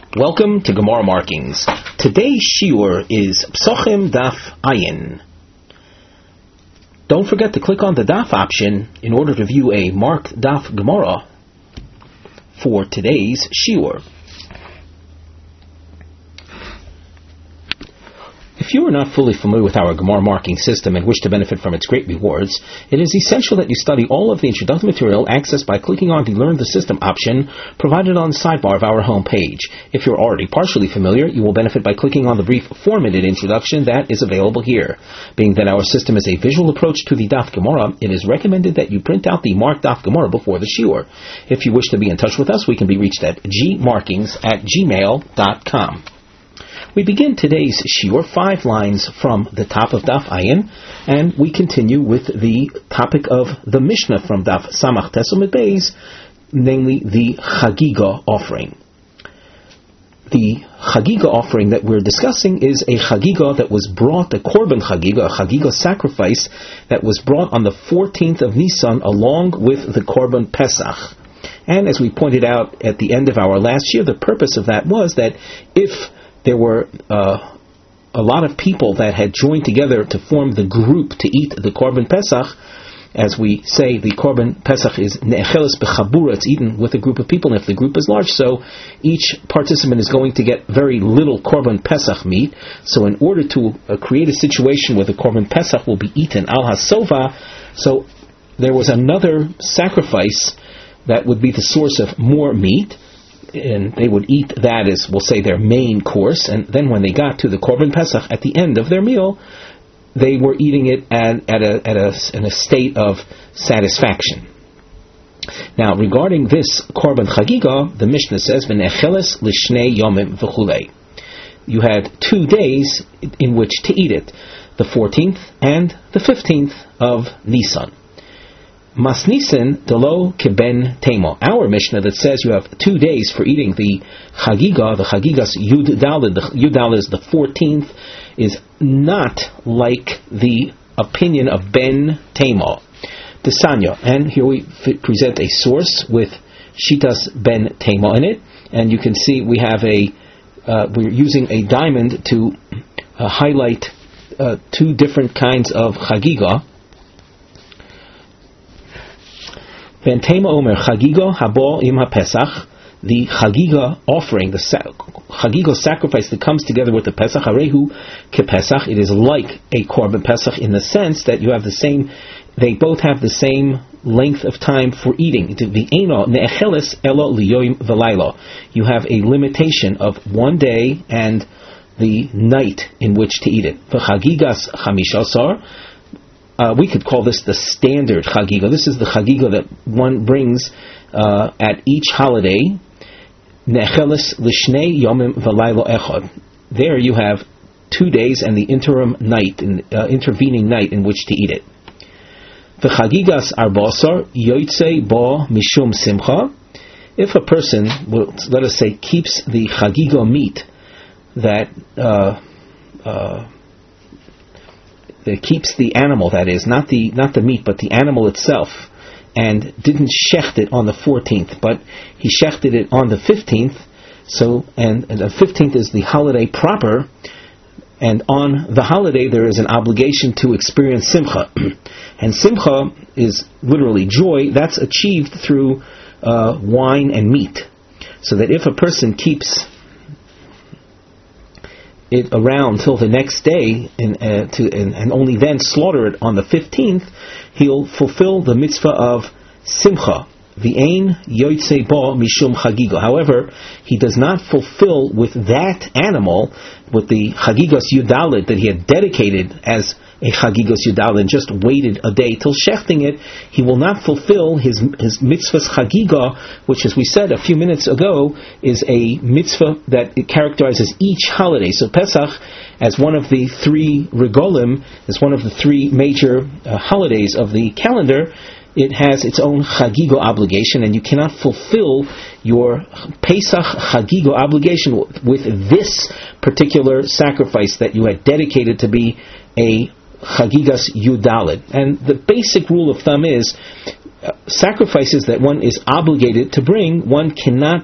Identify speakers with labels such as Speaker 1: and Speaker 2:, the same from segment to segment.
Speaker 1: Welcome to Gemara Markings. Today's shiur is Psochim Daf Ayin. Don't forget to click on the Daf option in order to view a marked Daf Gemara for today's shiur. If you are not fully familiar with our Gemara marking system and wish to benefit from its great rewards, it is essential that you study all of the introductory material accessed by clicking on the Learn the System option provided on the sidebar of our home page. If you're already partially familiar, you will benefit by clicking on the brief 4-minute introduction that is available here. Being that our system is a visual approach to the Daf Gemara, it is recommended that you print out the marked Daf Gemara before the shiur. If you wish to be in touch with us, we can be reached at gmarkings@gmail.com. We begin today's shiur 5 lines from the top of Daf Ayin, and we continue with the topic of the Mishnah from Daf Samach Tes Amud Beis, namely the Chagiga offering. The Chagiga offering that we're discussing is a Chagiga that was brought, a Korban Chagiga, a Chagiga sacrifice that was brought on the 14th of Nisan along with the Korban Pesach. And as we pointed out at the end of our last year, the purpose of that was that if there were a lot of people that had joined together to form the group to eat the Korban Pesach. As we say, the Korban Pesach is ne'echeles b'chabura, it's eaten with a group of people, and if the group is large, so each participant is going to get very little Korban Pesach meat. So in order to create a situation where the Korban Pesach will be eaten al hasova, so there was another sacrifice that would be the source of more meat, and they would eat that as, we'll say, their main course, and then when they got to the Korban Pesach at the end of their meal, they were eating it in a state of satisfaction. Now, regarding this Korban Chagiga, the Mishnah says, "V'necheles l'shnei yomim v'chulei." You had 2 days in which to eat it, the 14th and the 15th of Nisan. Masnisen delo keben temo. Our Mishnah that says you have 2 days for eating the Chagigas Yud Daled, the Yud Daled is the 14th, is not like the opinion of Ben Temo. Desanya, and here we present a source with Shitas Ben Temo in it, and you can see we have we're using a diamond to highlight 2 different kinds of Chagiga. Ben Tema Omer Chagiga Habo Im HaPesach, the Chagiga offering, the Chagiga sacrifice that comes together with the Pesach, Harehu Kepesach, it is like a Korban Pesach in the sense that you have they both have the same length of time for eating. You have a limitation of 1 day and the night in which to eat it. Chagigas Chamishasar, we could call this the standard Chagiga. This is the Chagiga that one brings at each holiday. Necheles l'shnei yomim v'laylo echad. There you have 2 days and the intervening night in which to eat it. V'chagigas arbasar yoytzei bo mishum simcha. If a person, let us say, keeps the Chagiga meat that keeps the animal, that is, not the meat, but the animal itself, and didn't shecht it on the 14th, but he shechted it on the 15th, so, and the 15th is the holiday proper, and on the holiday there is an obligation to experience simcha, and simcha is literally joy. That's achieved through wine and meat, so that if a person keeps it around till the next day and only then slaughter it on the 15th, he'll fulfill the mitzvah of simcha. V'ein yoytzei bo mishum chagiga. However, he does not fulfill with that animal, with the Chagigas Yudalid that he had dedicated as a Chagigas Yudalid and just waited a day till shechting it, he will not fulfill his mitzvah's Chagiga, which, as we said a few minutes ago, is a mitzvah that it characterizes each holiday. So Pesach, as one of the 3 regolim, as one of the 3 major holidays of the calendar, it has its own Chagiga obligation, and you cannot fulfill your Pesach Chagiga obligation with this particular sacrifice that you had dedicated to be a Chagigas Yudalid. And the basic rule of thumb is sacrifices that one is obligated to bring, one cannot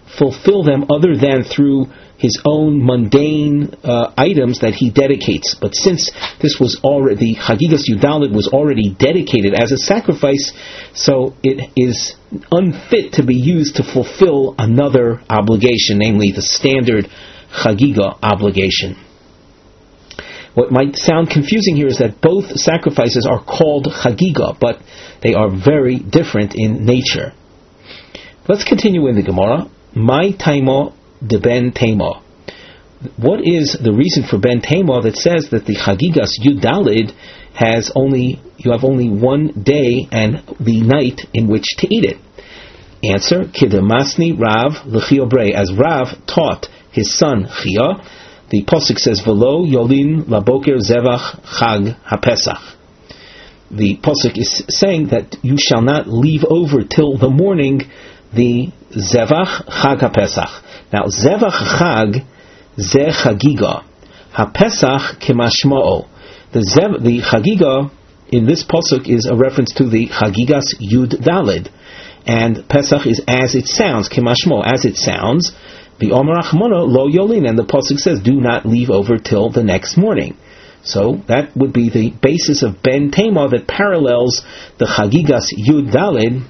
Speaker 1: fulfill them other than through his own mundane items that he dedicates. But since this was already, Chagigas Yudalid was already dedicated as a sacrifice, so it is unfit to be used to fulfill another obligation, namely the standard Chagiga obligation. What might sound confusing here is that both sacrifices are called Chagiga, but they are very different in nature. Let's continue in the Gemara. My taimo de ben taimo. What is the reason for ben taimo that says that the Chagigas Yudalid you have only one day and the night in which to eat it? Answer: Kidamasni Rav l'chiobrei, as Rav taught his son Chia. The Pasuk says, V'lo yolin laboker zevach chag hapesach. The Pasuk is saying that you shall not leave over till the morning the zevach chag hapesach. Now, zevach chag ze chagiga. Hapesach kemashma'o. The chagiga in this Pasuk is a reference to the chagigas Yud Dalid. And Pesach is as it sounds, kemashmo, as it sounds. The Omer Achmona lo yolin, and the pasuk says, do not leave over till the next morning. So that would be the basis of ben taimo that parallels the Chagigas Yud Dalid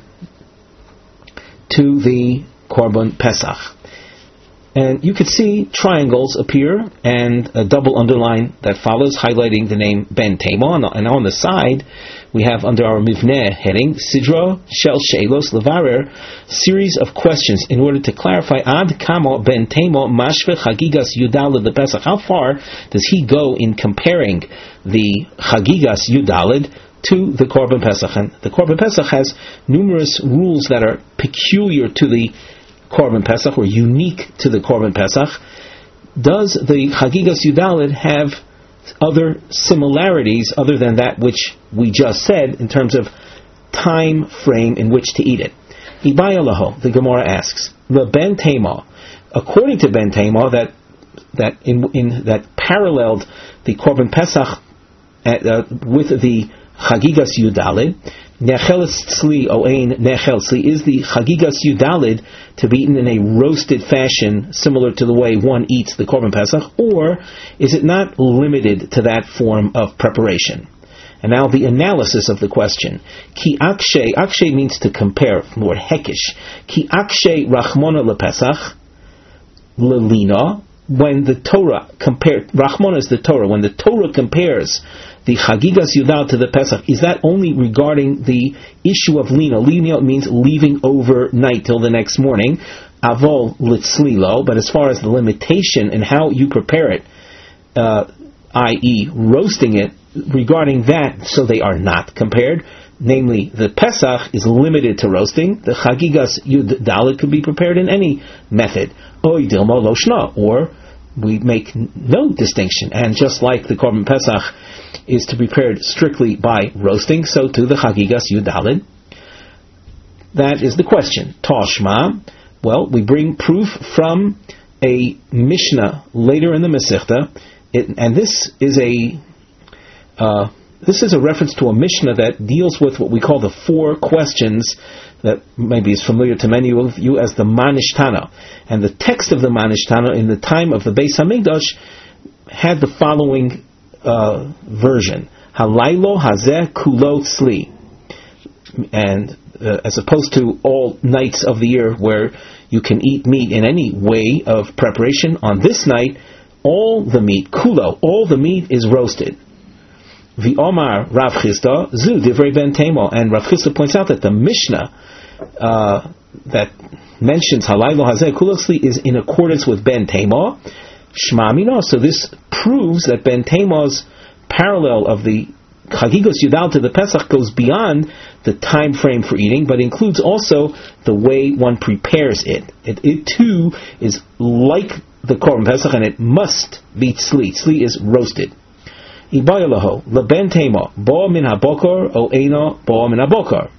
Speaker 1: to the Korban Pesach. And you could see triangles appear and a double underline that follows, highlighting the name ben taimo. And on the side, we have under our Mivneh heading, Sidra Shel Shelos Levarer, series of questions in order to clarify Ad Kamo Ben Taimo Mashve Chagigas Yudalid the Pesach. How far does he go in comparing the Chagigas Yudalid to the Korban Pesach? And the Korban Pesach has numerous rules that are peculiar to the Korban Pesach, or unique to the Korban Pesach. Does the Chagigas Yudalid have other similarities other than that which we just said in terms of time frame in which to eat it? Ibayalaho, the Gemara asks, the Ben Taimah, according to Ben Taimah, that paralleled the Korban Pesach with the Chagigas Yudalid. Necheles tzli oein nechel tzli, is the Chagigas Yudalid to be eaten in a roasted fashion, similar to the way one eats the Korban Pesach, or is it not limited to that form of preparation? And now the analysis of the question. Ki akshay, akshay means to compare, from the word hekish. Ki akshay rachmona lepesach lelina, when the Torah compared, Rachmana is the Torah, when the Torah compares the Chagigas Yudal to the Pesach, is that only regarding the issue of Lina? Lina means leaving overnight till the next morning. Avol litzlilo, but as far as the limitation and how you prepare it, i.e. roasting it, regarding that, so they are not compared. Namely, the Pesach is limited to roasting. The Chagigas Yud Dalet could be prepared in any method. Oy dilmo lo shna, or we make no distinction. And just like the Korban Pesach is to be prepared strictly by roasting, so too the Chagigas Yud Dalet. That is the question. Toshma. Well, we bring proof from a Mishnah later in the Masechta, and this is a reference to a Mishnah that deals with what we call the four questions that maybe is familiar to many of you as the Manishtana. And the text of the Manishtana in the time of the Beis Hamikdash had the following version: Halaylo hazeh kulo tzli. And as opposed to all nights of the year where you can eat meat in any way of preparation, on this night, all the meat, kulo, all the meat is roasted. V'omar Rav Chisda, zu divrei ben taimo. And Rav Chisda points out that the Mishnah that mentions halaylo hazeh kulo tzli is in accordance with ben taimo. Shma mino. So this proves that ben taimo's parallel of the Chagigas Yudal to the Pesach goes beyond the time frame for eating, but includes also the way one prepares it. It too is like the Korban Pesach, and it must be tzli. Tzli is roasted. Ibayalaho leben teimo bo min habokor o eino bo min habokor.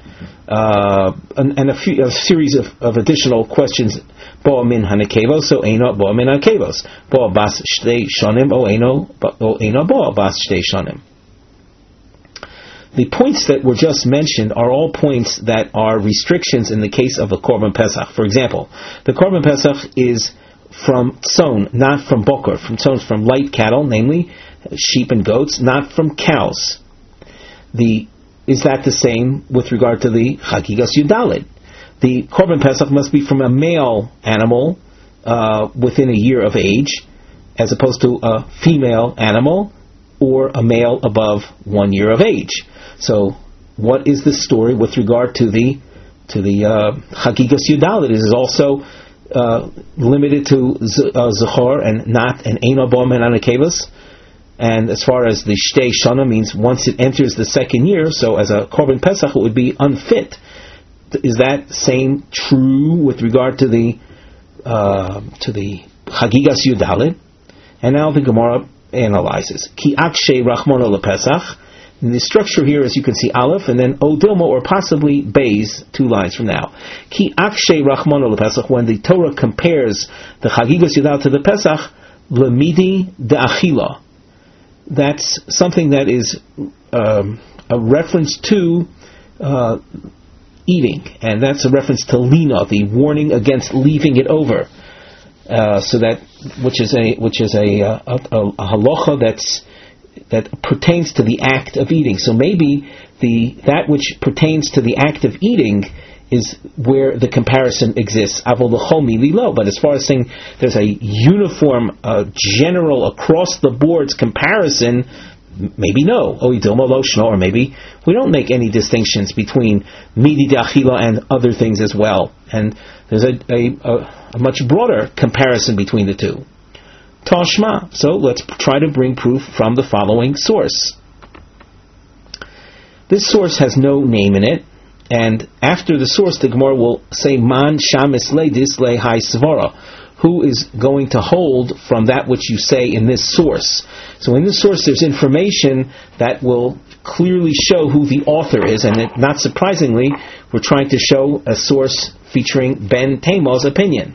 Speaker 1: And a series of additional questions. Bo min hanekevos o eino bo min hanekevos. Bo bas shtei shonim o eino bo bas shtei shonim. the points that were just mentioned are all points that are restrictions in the case of a Korban Pesach. For example, the Korban Pesach is from tzon, not from boker. From tzon, from light cattle, namely sheep and goats, not from cows. Is that the same with regard to the Chagigas Yudalit? The Korban Pesach must be from a male animal within a year of age, as opposed to a female animal or a male above 1 year of age. So, what is the story with regard to the Chagigas Yudalit? It is also limited to Zechor and not an Eino Bo Men Anakevus. And as far as the Shtei Shana means, once it enters the second year, so as a Korban Pesach, it would be unfit. Is that same true with regard to the Chagigas Yudalit? And now the Gemara analyzes. Ki akshe rachmona lePesach. And the structure here, as you can see, Aleph, and then Odilma, or possibly Beis, 2 lines from now. Ki akshe rachmona lePesach, when the Torah compares the Chagigas Yudalit to the Pesach, lemidi de'achila. That's something that is a reference to eating, and that's a reference to lina, the warning against leaving it over. So that which is a halacha that pertains to the act of eating. So maybe that which pertains to the act of eating is where the comparison exists. But as far as saying there's a uniform, general, across the boards comparison, maybe no. Or maybe we don't make any distinctions between midi de'achila and other things as well. And there's a much broader comparison between the two. Tashma. So let's try to bring proof from the following source. This source has no name in it, and after the source, the Gemara will say, Man shamis leidis le hai svara. Who is going to hold from that which you say in this source? So in this source, there's information that will clearly show who the author is, and not surprisingly, we're trying to show a source featuring Ben Taimah's opinion.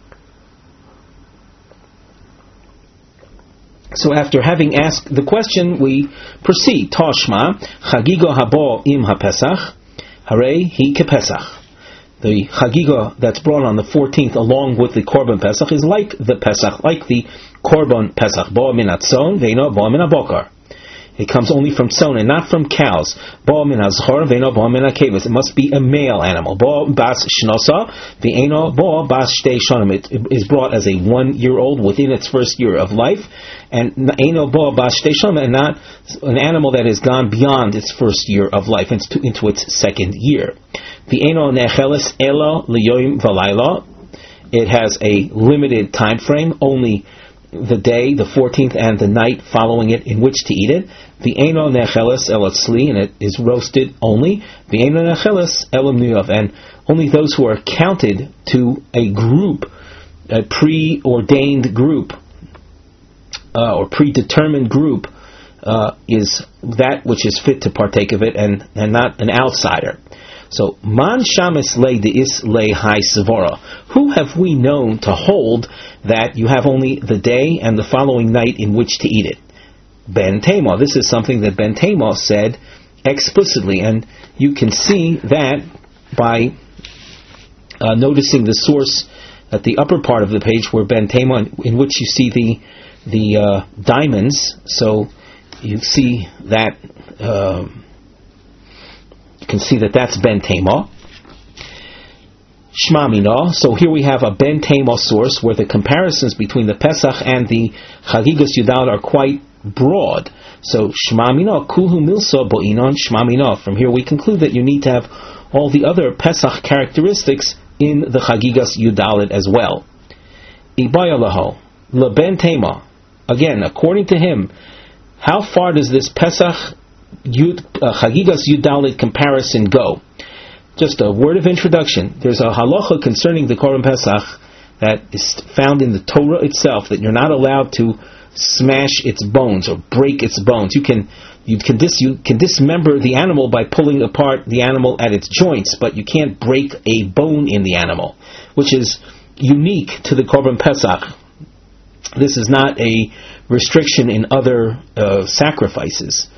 Speaker 1: So after having asked the question, we proceed. Tashma, Chagigo habo im haPesach, hare hi kepesach. The Chagiga that's brought on the 14th along with the Korban Pesach is like the Pesach, like the Korban Pesach. Bo min atzon, veino bo min abokar. It comes only from tzon and not from cows. Bo min azchor, veino bo min akevus. It must be a male animal. Bo bas shnosa, veino bo bas shtei shonim. It is brought as a 1-year-old within its first year of life, and eino bo bas shtei shonim, and not an animal that has gone beyond its first year of life into its second year. Ve'eno necheles elo liyoim v'layla. It has a limited time frame, only the day, the 14th, and the night following it in which to eat it. Ve'eno necheles elo tzli, and it is roasted only. Ve'eno necheles elo mnuyov, and only those who are counted to a group, a preordained group, or predetermined group, is that which is fit to partake of it, and not an outsider. So, man shamis le deis le hai svara. Who have we known to hold that you have only the day and the following night in which to eat it? Ben Taimah. This is something that Ben Taimah said explicitly, and you can see that by noticing the source at the upper part of the page where Ben Taimah, in which you see the diamonds. So you see that. You can see that that's Ben Taimah. Shma Mina. So here we have a Ben Taimah source where the comparisons between the Pesach and the Chagigas Yudalit are quite broad. So Shma Mina, Kulhu Milsa Bo'inon Shma Mina. From here we conclude that you need to have all the other Pesach characteristics in the Chagigas Yudalit as well. Ibayalaho, Le Ben Taimah. Again, according to him, how far does this Pesach Chagigas Yudalit comparison go? Just a word of introduction. There's a halacha concerning the Korban Pesach that is found in the Torah itself, that you're not allowed to smash its bones or break its bones. You can dismember the animal by pulling apart the animal at its joints, but you can't break a bone in the animal, which is unique to the Korban Pesach. This is not a restriction in other sacrifices.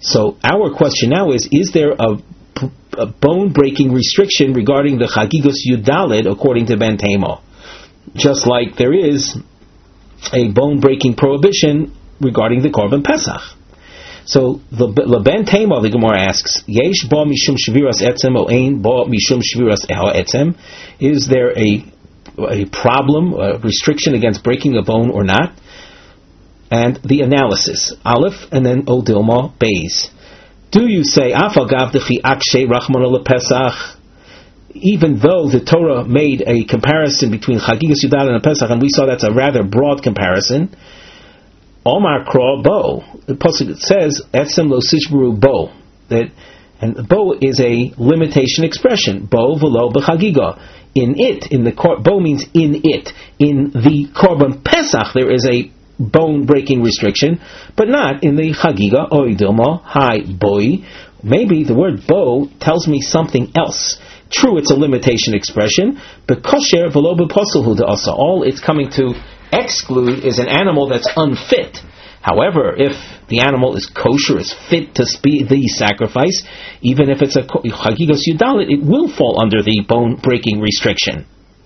Speaker 1: So our question now is there a bone-breaking restriction regarding the Chagigos Yudalid according to Ben Tamo? Just like there is a bone-breaking prohibition regarding the Korban Pesach. So the Ben Tamo, the Gemara asks, Yesh ba mishum shviras etzem o ein ba mishum shviras etzem? Is there a problem, a restriction against breaking a bone or not? And the analysis, Aleph, and then O Dilma, Beis. Do you say, Afagav dechi akshe rachmana lepesach? Even though the Torah made a comparison between Chagigas Yudalid and Pesach, and we saw that's a rather broad comparison, Omar Kra Bo. The pasuk says, Etzem lo sishburu bo. And bo is a limitation expression. Bo v'lo b'chagiga. In it, bo means in it. In the Korban Pesach, there is a bone-breaking restriction, but not in the Chagiga, Oy Dilma, Hi Boi. Maybe the word bo tells me something else. True, it's a limitation expression, but kosher v'lo b'poselhu de'asa. All it's coming to exclude is an animal that's unfit. However, if the animal is kosher, is fit to be the sacrifice, even if it's a Chagigos Yudalid, it will fall under the bone-breaking restriction.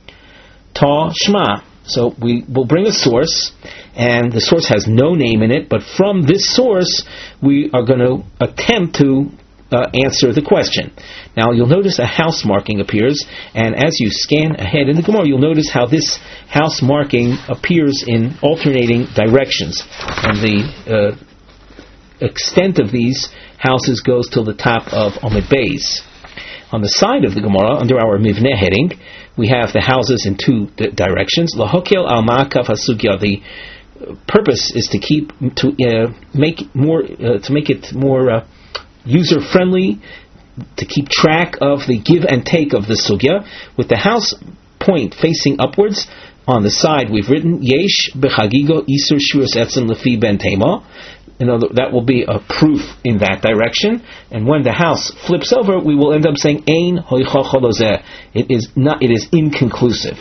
Speaker 1: Ta Shma. So we will bring a source, and the source has no name in it, but from this source, we are going to attempt to answer the question. Now you'll notice a house marking appears, and as you scan ahead in the Gemara, you'll notice how this house marking appears in alternating directions, and the extent of these houses goes till the top of Amud Beis. On the side of the Gemara, under our Mivneh heading, we have the houses in two directions. Lahokel al ma'akav hasugya. The purpose is to make it more user friendly, to keep track of the give and take of the sugya, with the house point facing upwards. On the side we've written Yesh bechagigo isur shuras etzem lefi ben tema. That will be a proof in that direction. And when the house flips over, we will end up saying Ein hoicha cholozeh. It is inconclusive.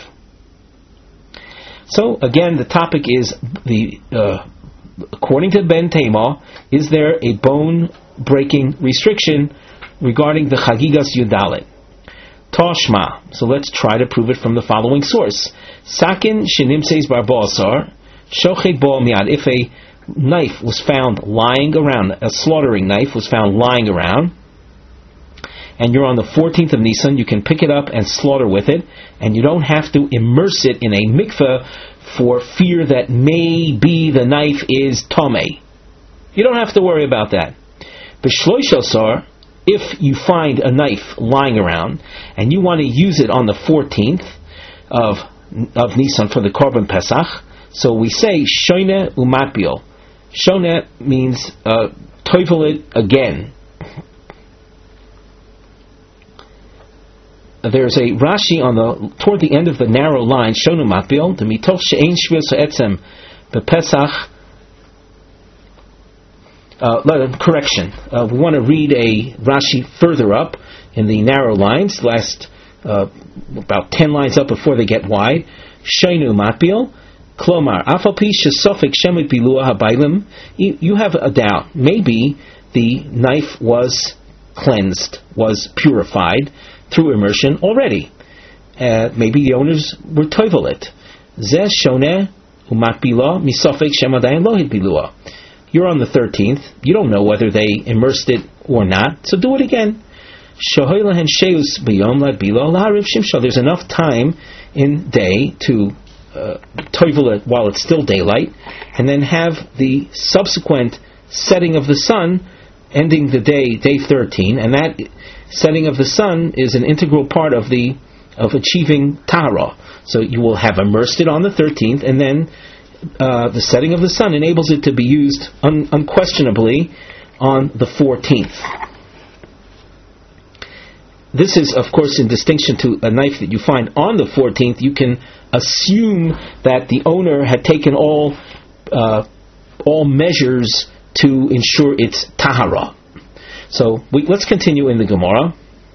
Speaker 1: So again, the topic is according to Ben Tema, is there a bone-breaking restriction regarding the Chagigas Yudalid? Toshma. So let's try to prove it from the following source. Sakin shenimseis bar ba'asar shochet bo miad. If a knife was found lying around, a slaughtering knife was found lying around, and you're on the 14th of Nisan, you can pick it up and slaughter with it, and you don't have to immerse it in a mikveh for fear that maybe the knife is tomei. You don't have to worry about that. B'shloishosar, if you find a knife lying around and you want to use it on the 14th of Nisan for the Korban Pesach, so we say shoine umatbio. Shoine means toivel it again. There's a Rashi toward the end of the narrow line, shonu matbio, the mitoch she'ein shvius ha'etzem bepesach. Correction. We want to read a Rashi further up in the narrow lines, last about 10 lines up before they get wide. Shonu matbio. Klomar, afalpi shesofik shemit bilua habaylim. You have a doubt. Maybe the knife was cleansed, was purified through immersion already. Maybe the owners were toivelit. Zeh shoneh umatbila misofik shemadayin lohit bilua. You're on the 13th. You don't know whether they immersed it or not, so do it again. Shohoylahen sheus b'yom ladbila lahariv shimsha. There's enough time in day to toivel it while it's still daylight, and then have the subsequent setting of the sun ending the day 13, and that setting of the sun is an integral part of achieving tahara. So you will have immersed it on the 13th, and then the setting of the sun enables it to be used unquestionably on the 14th. This is, of course, in distinction to a knife that you find on the 14th. You can assume that the owner had taken all measures to ensure its tahara. So let's continue in the Gemara.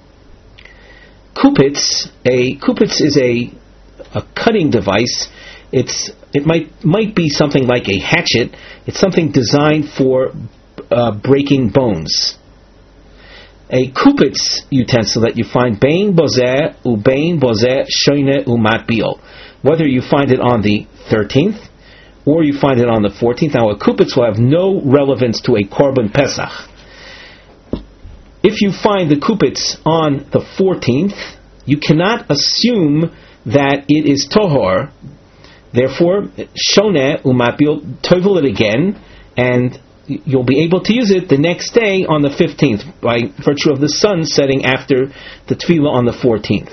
Speaker 1: Kupitz is a cutting device. It might be something like a hatchet. It's something designed for breaking bones. A kupitz utensil that you find bein bozeh ubein bozeh shoyne umatbil, whether you find it on the 13th or you find it on the 14th. Now, a kupitz will have no relevance to a korban pesach. If you find the kupitz on the 14th, you cannot assume that it is tohor. Therefore, shone umatbil, tovel it again, and you'll be able to use it the next day on the 15th by virtue of the sun setting after the tefillah on the 14th.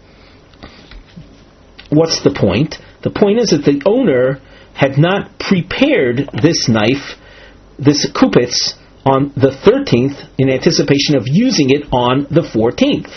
Speaker 1: What's the point? The point is that the owner had not prepared this knife, this kupitz, on the 13th in anticipation of using it on the 14th.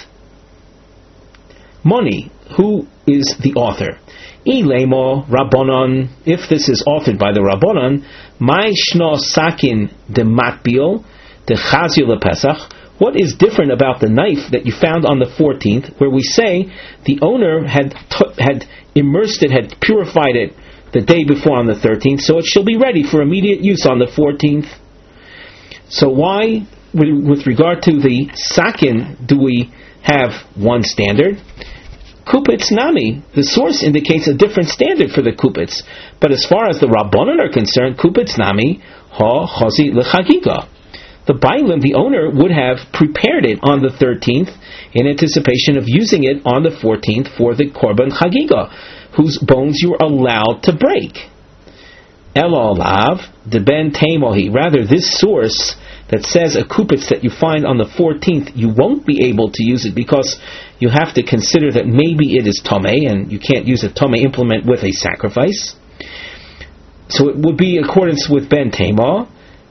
Speaker 1: Moni, who is the author? Ilemo Rabbanon, if this is authored by the Rabbanon, Mai Shno Sakin de Matbil de Chazil Pesach. What is different about the knife that you found on the 14th, where we say the owner had immersed it, had purified it the day before on the 13th, so it shall be ready for immediate use on the 14th? So why, with regard to the Sakin, do we have one standard? Kupitz nami. The source indicates a different standard for the kupitz. But as far as the Rabbanon are concerned, kupitz nami ha chazi lechagiga. The bailim, the owner, would have prepared it on the 13th in anticipation of using it on the 14th for the korban chagiga, whose bones you are allowed to break. Elo alav de ben teimohi. Rather, this source that says a kupitz that you find on the 14th, you won't be able to use it because you have to consider that maybe it is tomei, and you can't use a tomei implement with a sacrifice. So it would be in accordance with Ben Tema,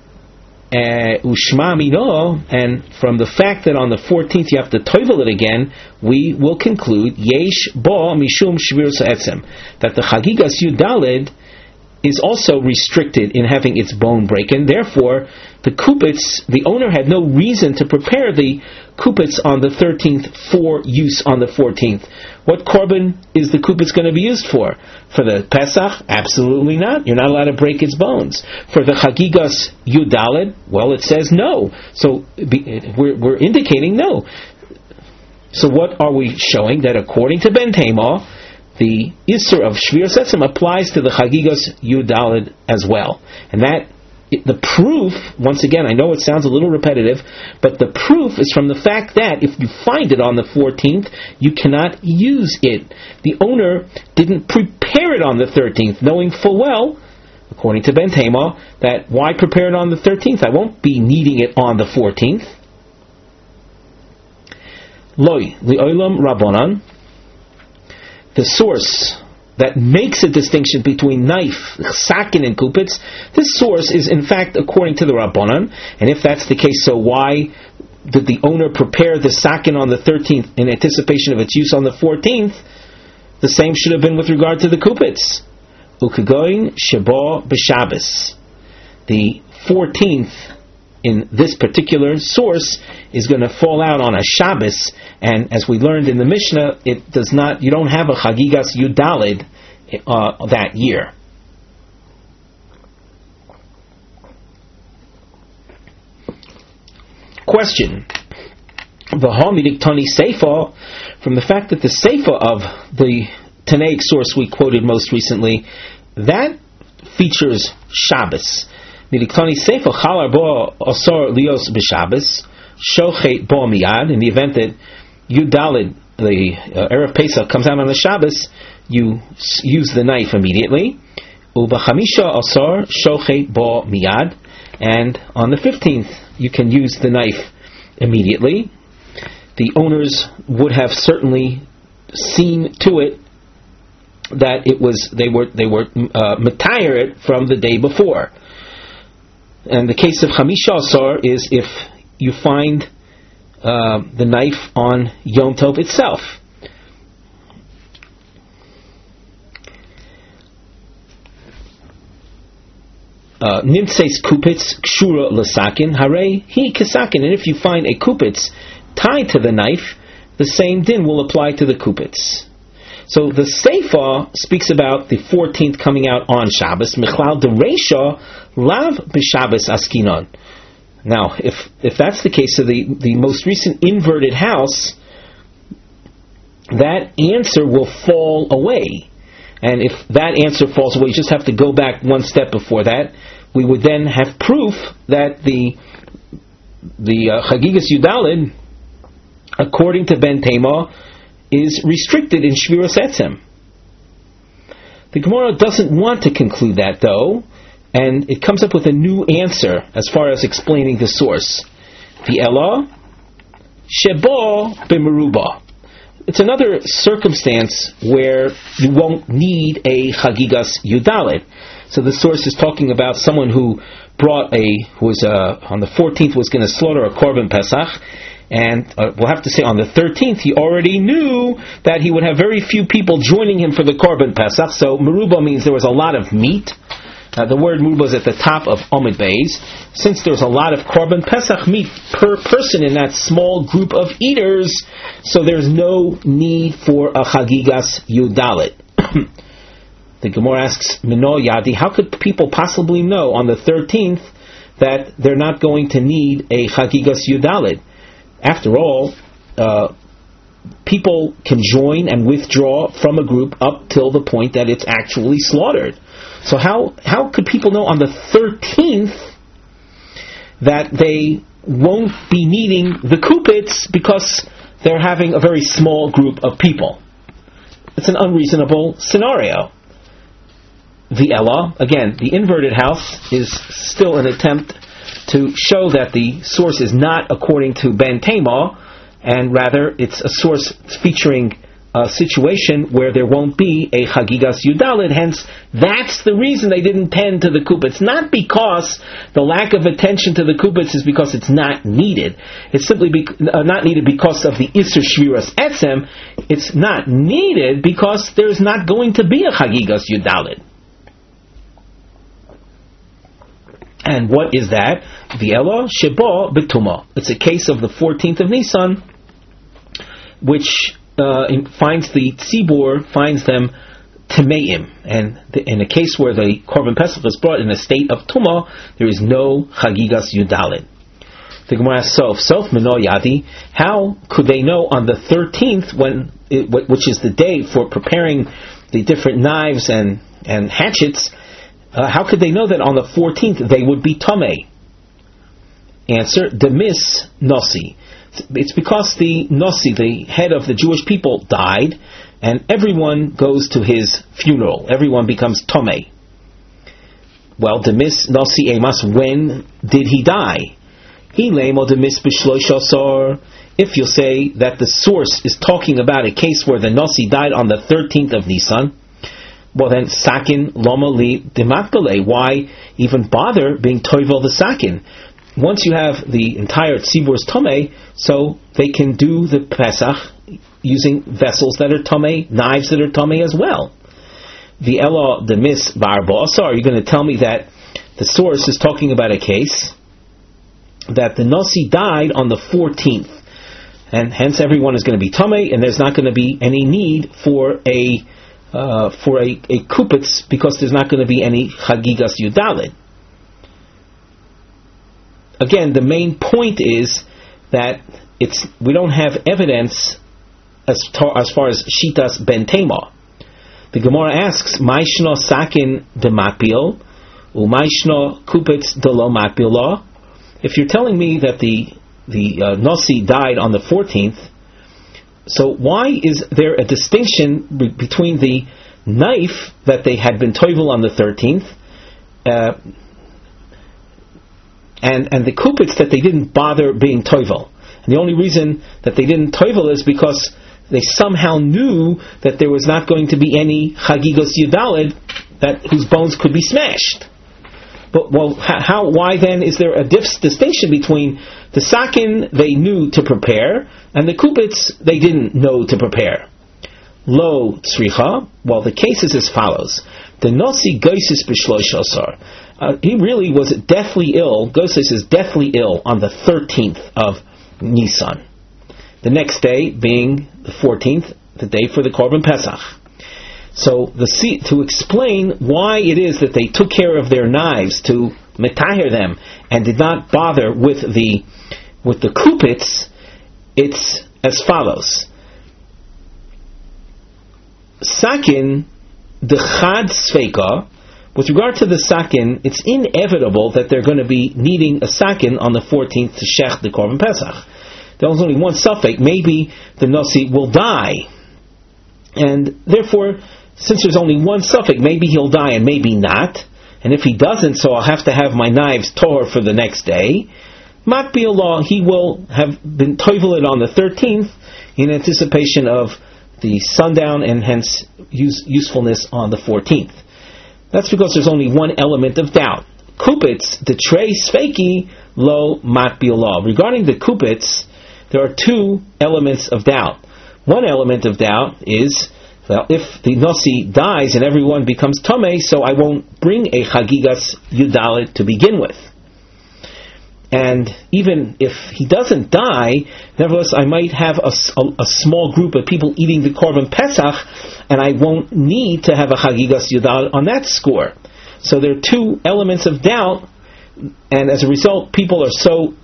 Speaker 1: Ushma Mino, and from the fact that on the 14th you have to toivel it again, we will conclude Yesh Bo Mishum Shvirus Etzem, that the Chagigas Yudalid is also restricted in having its bone breaking. Therefore, the kupitz, the owner had no reason to prepare the kupitz on the 13th for use on the 14th. What korban is the kupitz going to be used for? For the Pesach? Absolutely not. You're not allowed to break its bones. For the Chagigas Yudalid? Well, it says no. So we're indicating no. So what are we showing? That according to Ben Tamah, the Isser of Shviras Etzem applies to the Chagigas Yudalid as well. And that, the proof, once again, I know it sounds a little repetitive, but the proof is from the fact that if you find it on the 14th, you cannot use it. The owner didn't prepare it on the 13th, knowing full well, according to Ben Tamah, that why prepare it on the 13th? I won't be needing it on the 14th. Loi, li'olam rabbanan. The source that makes a distinction between knife, sakin, and kupitz, this source is in fact according to the Rabbanan. And if that's the case, so why did the owner prepare the sakin on the 13th in anticipation of its use on the 14th? The same should have been with regard to the kupitz. Ukagoin sheba b'Shabbos. The 14th in this particular source is going to fall out on a Shabbos, and as we learned in the Mishnah, it does not. You don't have a Chagigas Yudalid that year. Question: the Hamidik Tani Seifa, from the fact that the Seifa of the Tanaic source we quoted most recently, that features Shabbos. Midikani Seifa Chalar Bo Asor Lios B'Shabbos Shochet Bo Miyad. In the event that Yudalid, the Erev Pesach, comes out on the Shabbos, you use the knife immediately. Ubachamisha Asor Shochet Bo Miyad. And on the 15th, you can use the knife immediately. The owners would have certainly seen to it that it was they were matayir it from the day before. And the case of Chamisha Asar is if you find the knife on Yom Tov itself. Nimtseis kupitz kshura l'sakin hare he kasakin. And if you find a kupitz tied to the knife, the same din will apply to the kupitz. So the Seifa speaks about the 14th coming out on Shabbos. Michlal de Reisha lav b'Shabbos askinon. Now, if that's the case, so the most recent inverted house, that answer will fall away. And if that answer falls away, you just have to go back one step before that. We would then have proof that the Chagigas Yudalid, according to Ben Tema, is restricted in Shviras Etzem. The Gemara doesn't want to conclude that, though, and it comes up with a new answer as far as explaining the source. The Ella Sheba b'Meruba. It's another circumstance where you won't need a Chagigas Yudalid. So the source is talking about someone who on the 14th was going to slaughter a Korban Pesach, and we'll have to say on the 13th he already knew that he would have very few people joining him for the Korban Pesach. So Meruba means there was a lot of meat. The word Meruba is at the top of Omid Beis. Since there's a lot of Korban Pesach meat per person in that small group of eaters, so there's no need for a Chagigas Yudalit. The Gemara asks, Mino Yadi, how could people possibly know on the 13th that they're not going to need a Chagigas Yudalit? After all, people can join and withdraw from a group up till the point that it's actually slaughtered. So how could people know on the 13th that they won't be needing the kupitz because they're having a very small group of people? It's an unreasonable scenario. The Ella, again, the inverted house is still an attempt to show that the source is not according to Ben Tema, and rather it's a source featuring a situation where there won't be a Chagigas Yudalid. Hence, that's the reason they didn't tend to the kupitz. Not because the lack of attention to the kupitz is because it's not needed. It's simply not needed because of the Isser Shviras Etzem. It's not needed because there's not going to be a Chagigas Yudalid. And what is that? The Ella Sheba B'Tumah. It's a case of the 14th of Nisan, which finds the tzibur, finds them temeim, and in a case where the Korban Pesach is brought in a state of tumah, there is no Chagigas Yudalid. The Gemara asks, Sof Mino Yadi, how could they know on the 13th, which is the day for preparing the different knives and hatchets, how could they know that on the 14th they would be tamei? Answer, Demis Nosi. It's because the Nosi, the head of the Jewish people, died, and everyone goes to his funeral. Everyone becomes Tomei. Well, Demis Nosi Emas, when did he die? He lemo Demis B'Shloshasar. If you'll say that the source is talking about a case where the Nosi died on the 13th of Nisan, well then, Sakin Loma Li Dimakbele. Why even bother being Toivel the Sakin? Once you have the entire Tzibur's Tomei, so they can do the Pesach using vessels that are Tomei, knives that are Tomei as well. The Ella Demis Barbosa, are you going to tell me that the source is talking about a case that the Nosi died on the 14th, and hence everyone is going to be Tomei, and there's not going to be any need for a kupitz because there's not going to be any Chagigas Yudalid. Again, the main point is that we don't have evidence as far as Shitas Ben Tema. The Gemara asks, Maishno Sakin de Makbil, Umaishno Kupitz de Lo Makbil. If you're telling me that the Nosi died on the 14th, so why is there a distinction between the knife that they had been toivel on the 13th and the kupitz that they didn't bother being toivel? And the only reason that they didn't toivel is because they somehow knew that there was not going to be any Chagigas Yudalid whose bones could be smashed. But why then is there a distinction between the sakin they knew to prepare and the kupitz they didn't know to prepare? Lo tzricha. Well, the case is as follows: the Nosi Goisis b'Shloshasar. He really was deathly ill. Goisis is deathly ill on the 13th of Nisan. The next day being the 14th, the day for the Korban Pesach. So to explain why it is that they took care of their knives to metaher them and did not bother with the kupitz, it's as follows. Sakin, the chad sveika, with regard to the sakin, it's inevitable that they're going to be needing a sakin on the 14th to shech the Korban Pesach. There's only one suffix. Maybe the nasi will die. And therefore, since there's only one suffix, maybe he'll die and maybe not. And if he doesn't, so I'll have to have my knives tore for the next day. Makbi'ullah, he will have been toiveled on the 13th in anticipation of the sundown and hence usefulness on the 14th. That's because there's only one element of doubt. Kupitz, the trei sveiki, lo makbi'ullah. Regarding the kupitz, there are two elements of doubt. One element of doubt is, well, if the nasi dies and everyone becomes tomei, so I won't bring a chagigas yudalit to begin with. And even if he doesn't die, nevertheless, I might have a small group of people eating the Korban Pesach, and I won't need to have a Chagigas Yudalit on that score. So there are two elements of doubt, and as a result, people are so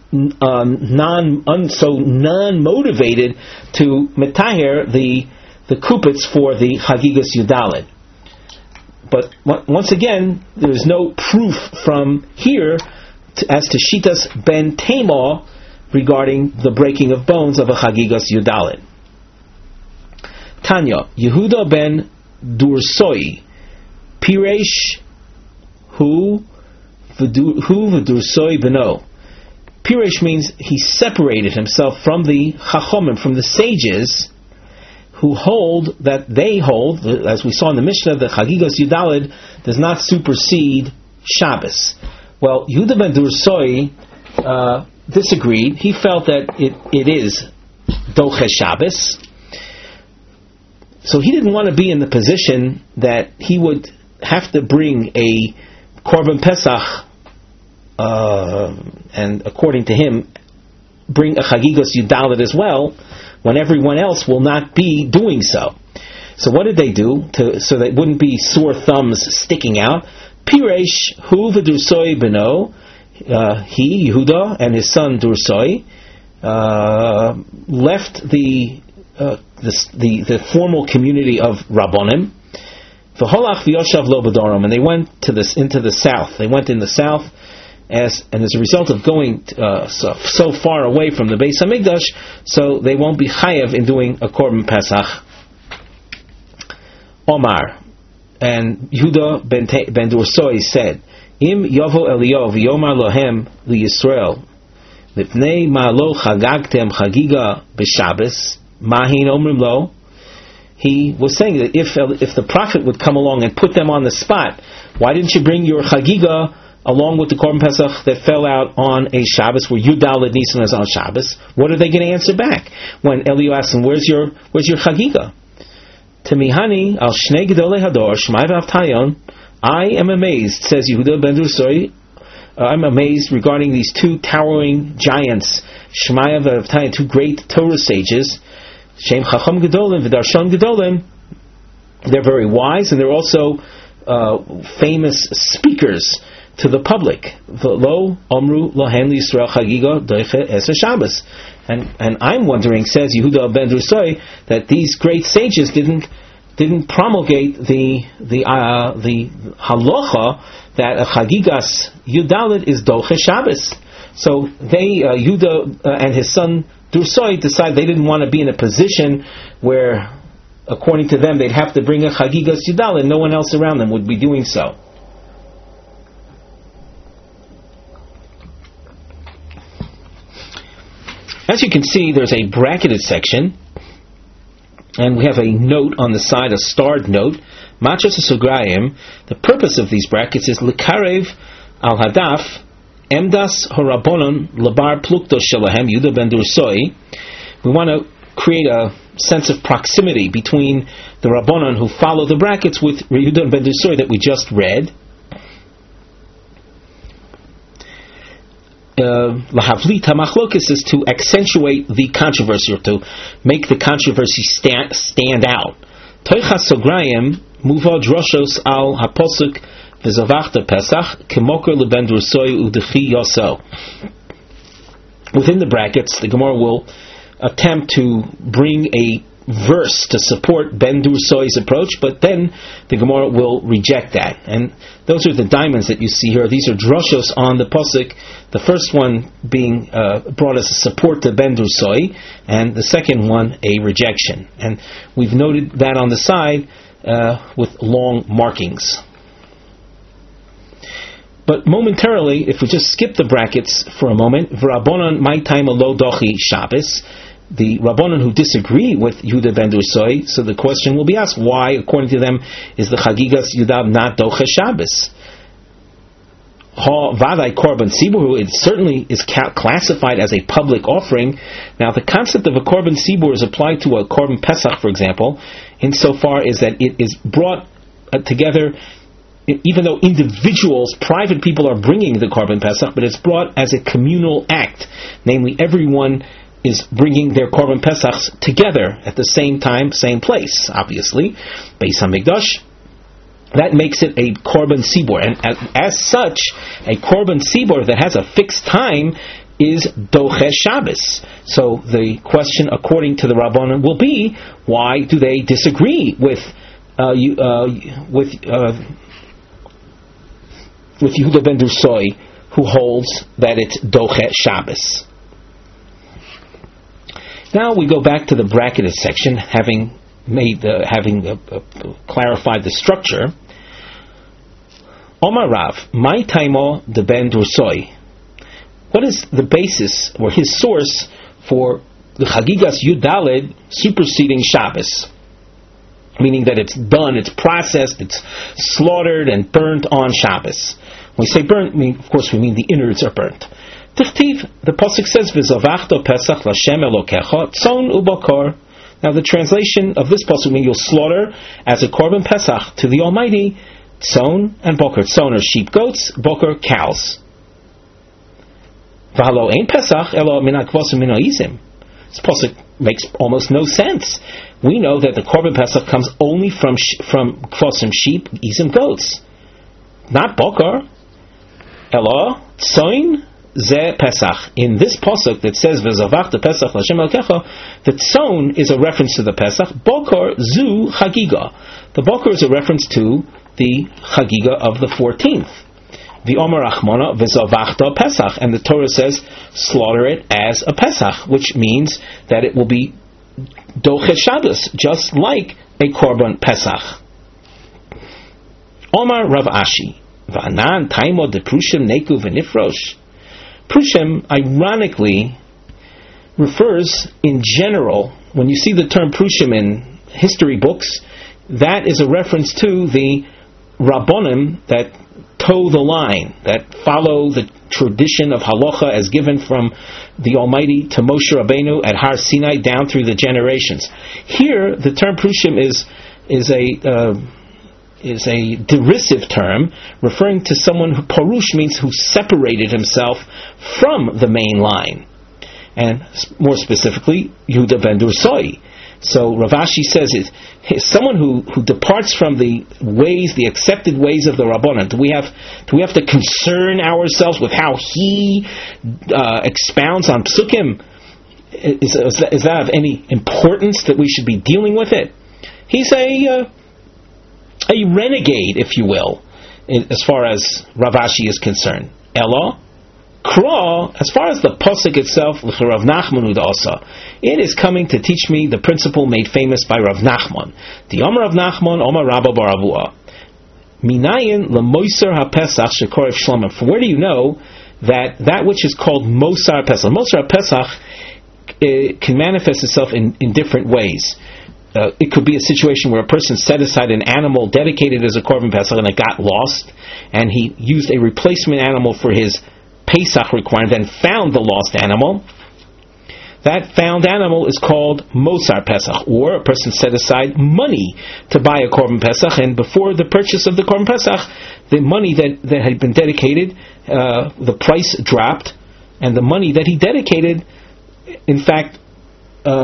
Speaker 1: non-motivated to metaher the kupitz for the Chagigas Yudalit. But once again, there is no proof from here as to Shitas ben Tamah regarding the breaking of bones of a Chagigas Yudalit. Tanya, Yehuda ben Dursoi, Piresh hu v'Dursoi beno. Piresh means he separated himself from the Chachomim, from the sages, who hold, as we saw in the Mishnah, the Chagigas Yudalit does not supersede Shabbos. Well, Yehuda ben Dursoi disagreed. He felt that it is Doche Shabbos. So he didn't want to be in the position that he would have to bring a Korban Pesach, and according to him, bring a Chagigas Yudalit as well, when everyone else will not be doing so. So what did they do so that it wouldn't be sore thumbs sticking out? Piresh hu v'Dursoi beno, he, Yehuda, and his son Dursoi, left the formal community of Rabbonim, v'holach v'yoshav lo b'dorom, and they went into the south. They went in the south, and as a result of going so far away from the Beis Hamikdash, so they won't be chayav in doing a Korban Pesach. Omar, and Yehuda ben Dursoi said, Im yavo Eliyahu v'yomar lohem liYisrael lifnei ma lo chagagtem chagiga b'Shabbos mahin omrim lo. He was saying that if the prophet would come along and put them on the spot, why didn't you bring your chagiga along with the Korban Pesach that fell out on a Shabbos where Yudalit Nisan is on Shabbos? What are they going to answer back when Eliyahu asks them, where's your chagiga? Temihani al Shnei Gedolei Hador Shmai v'Avtayon. I am amazed, says Yehuda ben Dursoi. I'm amazed regarding these two towering giants, Shmai v'Avtayon, two great Torah sages. Shem Chacham Gedolim v'Darshan Gedolim. They're very wise, and they're also famous speakers to the public. V'lo Omru Lohen Yisrael Chagiga Doiche Eser Shabbos. And I'm wondering, says Yehuda ben Dursoi, that these great sages didn't promulgate the halacha that a Chagigas Yudalit is Doche Shabbos. So Yehuda and his son Dursoi decided they didn't want to be in a position where, according to them, they'd have to bring a Chagigas Yudalit. No one else around them would be doing so. As you can see, there's a bracketed section, and we have a note on the side, a starred note. Machas Sugrayim. The purpose of these brackets is Likarev al Hadaf Emdas Horabonon Labar Plukto Shelahem Yehuda ben Dursoi. We want to create a sense of proximity between the Rabbonon who follow the brackets with Yehuda ben Dursoi that we just read. Lahavlit hamachlokes is to accentuate the controversy, or to make the controversy stand out. Toichas Sograyim Muvad Roshos al Haposuk v'zavachta Pesach kemoker leben dursoy udechi yoso. Within the brackets, the Gemara will attempt to bring a verse to support Ben Dursoy's approach, but then the Gemara will reject that. And those are the diamonds that you see here. These are drushos on the pasuk. The first one being brought as a support to Ben Dursoy, and the second one a rejection. And we've noted that on the side with long markings. But momentarily, if we just skip the brackets for a moment, V'Rabbanan my time lo dochi Shabbos. The Rabbanan who disagree with Yehuda ben Dursoy, so the question will be asked, why, according to them, is the Chagigas Yudav not Doche Shabbos? Ha Vadai Korban Sibur, it certainly is classified as a public offering. Now, the concept of a Korban Sibur is applied to a Korban Pesach, for example, insofar as that it is brought together, even though individuals, private people are bringing the Korban Pesach, but it's brought as a communal act, namely everyone is bringing their Korban Pesachs together at the same time, same place, obviously, Beis HaMikdash. That makes it a Korban Sibor, and as such, a Korban Sibor that has a fixed time is Doche Shabbos. So the question, according to the Rabbanan, will be, why do they disagree with Yehuda ben Dursoy, who holds that it's Doche Shabbos? Now we go back to the bracketed section, having clarified the structure. Omar Rav, my taimo de ben Dursoy. What is the basis or his source for the Chagigas Yud Daled superseding Shabbos? Meaning that it's done, it's processed, it's slaughtered and burnt on Shabbos. When we say burnt, of course we mean the innards are burnt. The pasuk says, "V'zavachto Pesach l'Shem Elokecha tzon ubakar." Now, the translation of this pasuk means you'll slaughter as a korban Pesach to the Almighty tzon and boker. Tzon are sheep, goats; boker, cows. V'halo ein Pesach elo min hakvosim min ha'izim. This pasuk makes almost no sense. We know that the korban Pesach comes only from kvosim, sheep, izim, goats, not boker. Elo tzon. Ze Pesach. In this pasuk that says V'zavachta Pesach l'Shem Elokecha, the tzon is a reference to the Pesach. Bokor zu Chagiga. The Bokor is a reference to the Chagiga of the 14th. The Omer Achmona V'zavachta Pesach, and the Torah says slaughter it as a Pesach, which means that it will be Doche Shabbos, just like a Korban Pesach. Omar Rav Ashi V'anan Taimo de Prushim Neku V'nifrosh. Prushim, ironically, refers in general, when you see the term Prushim in history books, that is a reference to the Rabbonim that toe the line, that follow the tradition of halacha as given from the Almighty to Moshe Rabbeinu at Har Sinai down through the generations. Here, the term Prushim is a derisive term referring to someone who, Parush means who separated himself from the main line, and more specifically Yehuda ben Dursoy. So Rav Ashi says it someone who departs from the ways, the accepted ways of the Rabbanan. Do we have to concern ourselves with how he expounds on psukim? Is that of any importance that we should be dealing with it? He's a renegade, if you will, as far as Rav Ashi is concerned. Ella, Kra, as far as the pasuk itself, Rav Nachman Udasa, it is coming to teach me the principle made famous by Rav Nachman. The Omer Rav Nachman, Omer Rabba bar Avua. Minayin lemoiser haPesach shekorev shlamim. From where do you know that which is called Mosar Pesach? Mosar Pesach can manifest itself in different ways. It could be a situation where a person set aside an animal dedicated as a korban Pesach and it got lost, and he used a replacement animal for his Pesach requirement, then found the lost animal. That found animal is called Mosar Pesach. Or a person set aside money to buy a korban Pesach, and before the purchase of the korban Pesach, the money that had been dedicated, the price dropped, and the money that he dedicated, in fact,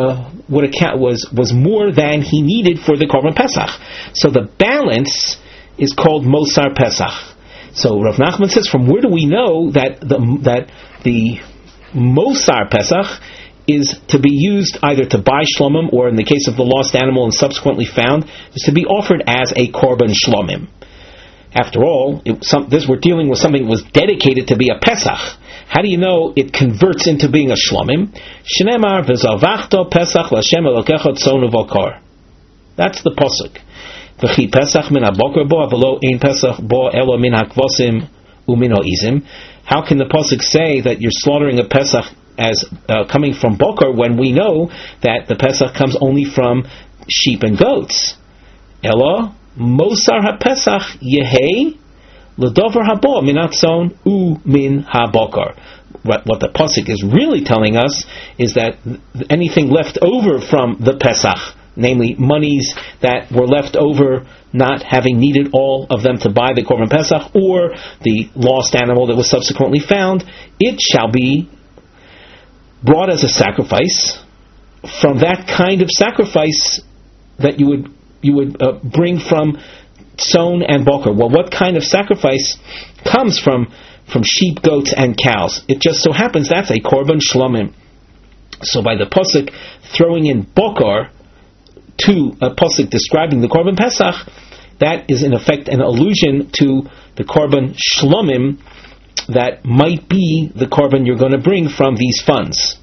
Speaker 1: what account was more than he needed for the korban Pesach. So the balance is called Mosar Pesach. So Rav Nachman says, from where do we know that the Mosar Pesach is to be used either to buy shlomim, or in the case of the lost animal and subsequently found, is to be offered as a korban shlomim. After all, we're dealing with something that was dedicated to be a Pesach. How do you know it converts into being a shlomim? Shneimar v'zavachto Pesach l'Hashem Elokecha tzonu v'kar. That's the pasuk. V'chi Pesach min haboker bo avelo ein Pesach bo elo min hakvosim umin ha'izim. How can the pasuk say that you're slaughtering a Pesach as coming from boker when we know that the Pesach comes only from sheep and goats? Elo Mosar HaPesach Yehei L'Dover Habo Minatzon U Min HaBokar. What the pasuk is really telling us is that anything left over from the Pesach, namely monies that were left over, not having needed all of them to buy the Korban Pesach, or the lost animal that was subsequently found, it shall be brought as a sacrifice from that kind of sacrifice that you would bring from Tzon and Boker. Well, what kind of sacrifice comes from sheep, goats, and cows? It just so happens that's a Korban Shlomim. So by the pasuk throwing in Boker to a pasuk describing the Korban Pesach, that is in effect an allusion to the Korban Shlomim that might be the Korban you're going to bring from these funds.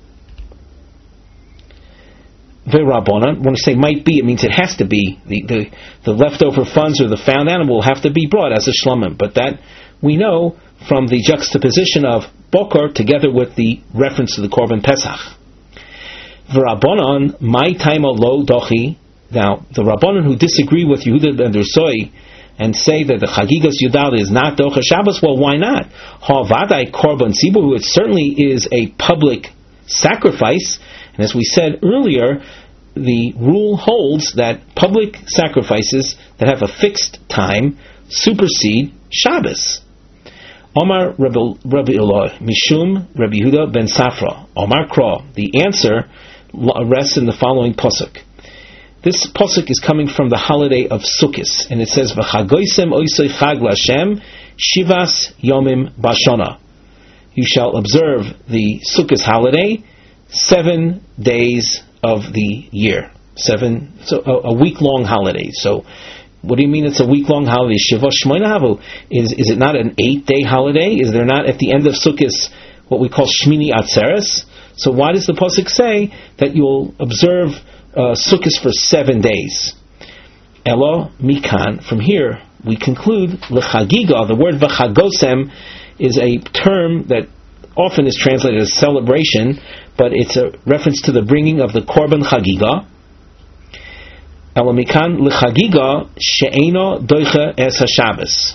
Speaker 1: V'Rabbanan, when I say might be, it means it has to be. The leftover funds or the found animal will have to be brought as a shlomim. But that we know from the juxtaposition of Boker together with the reference to the Korban Pesach. V'Rabbanan, my time lo dochi. Now, the Rabbanan who disagree with Yehuda ben Drusoi and say that the Chagigas Yudal is not Docha Shabbos, well, why not? Ha'vadai Korban Tzibur, it certainly is a public sacrifice. And as we said earlier, the rule holds that public sacrifices that have a fixed time supersede Shabbos. Omar Rabbi Eloi, Mishum Rabbi Yehuda ben Safra, Omar Kra. The answer rests in the following pasuk. This pasuk is coming from the holiday of Sukkot, and it says, "V'chagoisem oisei chag l'Hashem shivas yomim bashana." You shall observe the Sukkot holiday 7 days of the year. A week-long holiday. So, what do you mean it's a week-long holiday? Shiva Shmoina Havu. Is it not an 8-day holiday? Is there not at the end of Sukkot what we call Shmini Atzeres? So why does the pasuk say that you'll observe Sukkot for 7 days? Elo Mikan. From here we conclude L'chagiga. The word V'chagosem is a term that often is translated as celebration, but it's a reference to the bringing of the Korban Chagiga. Elamikan l'chagiga she'eno doicha es haShabbos.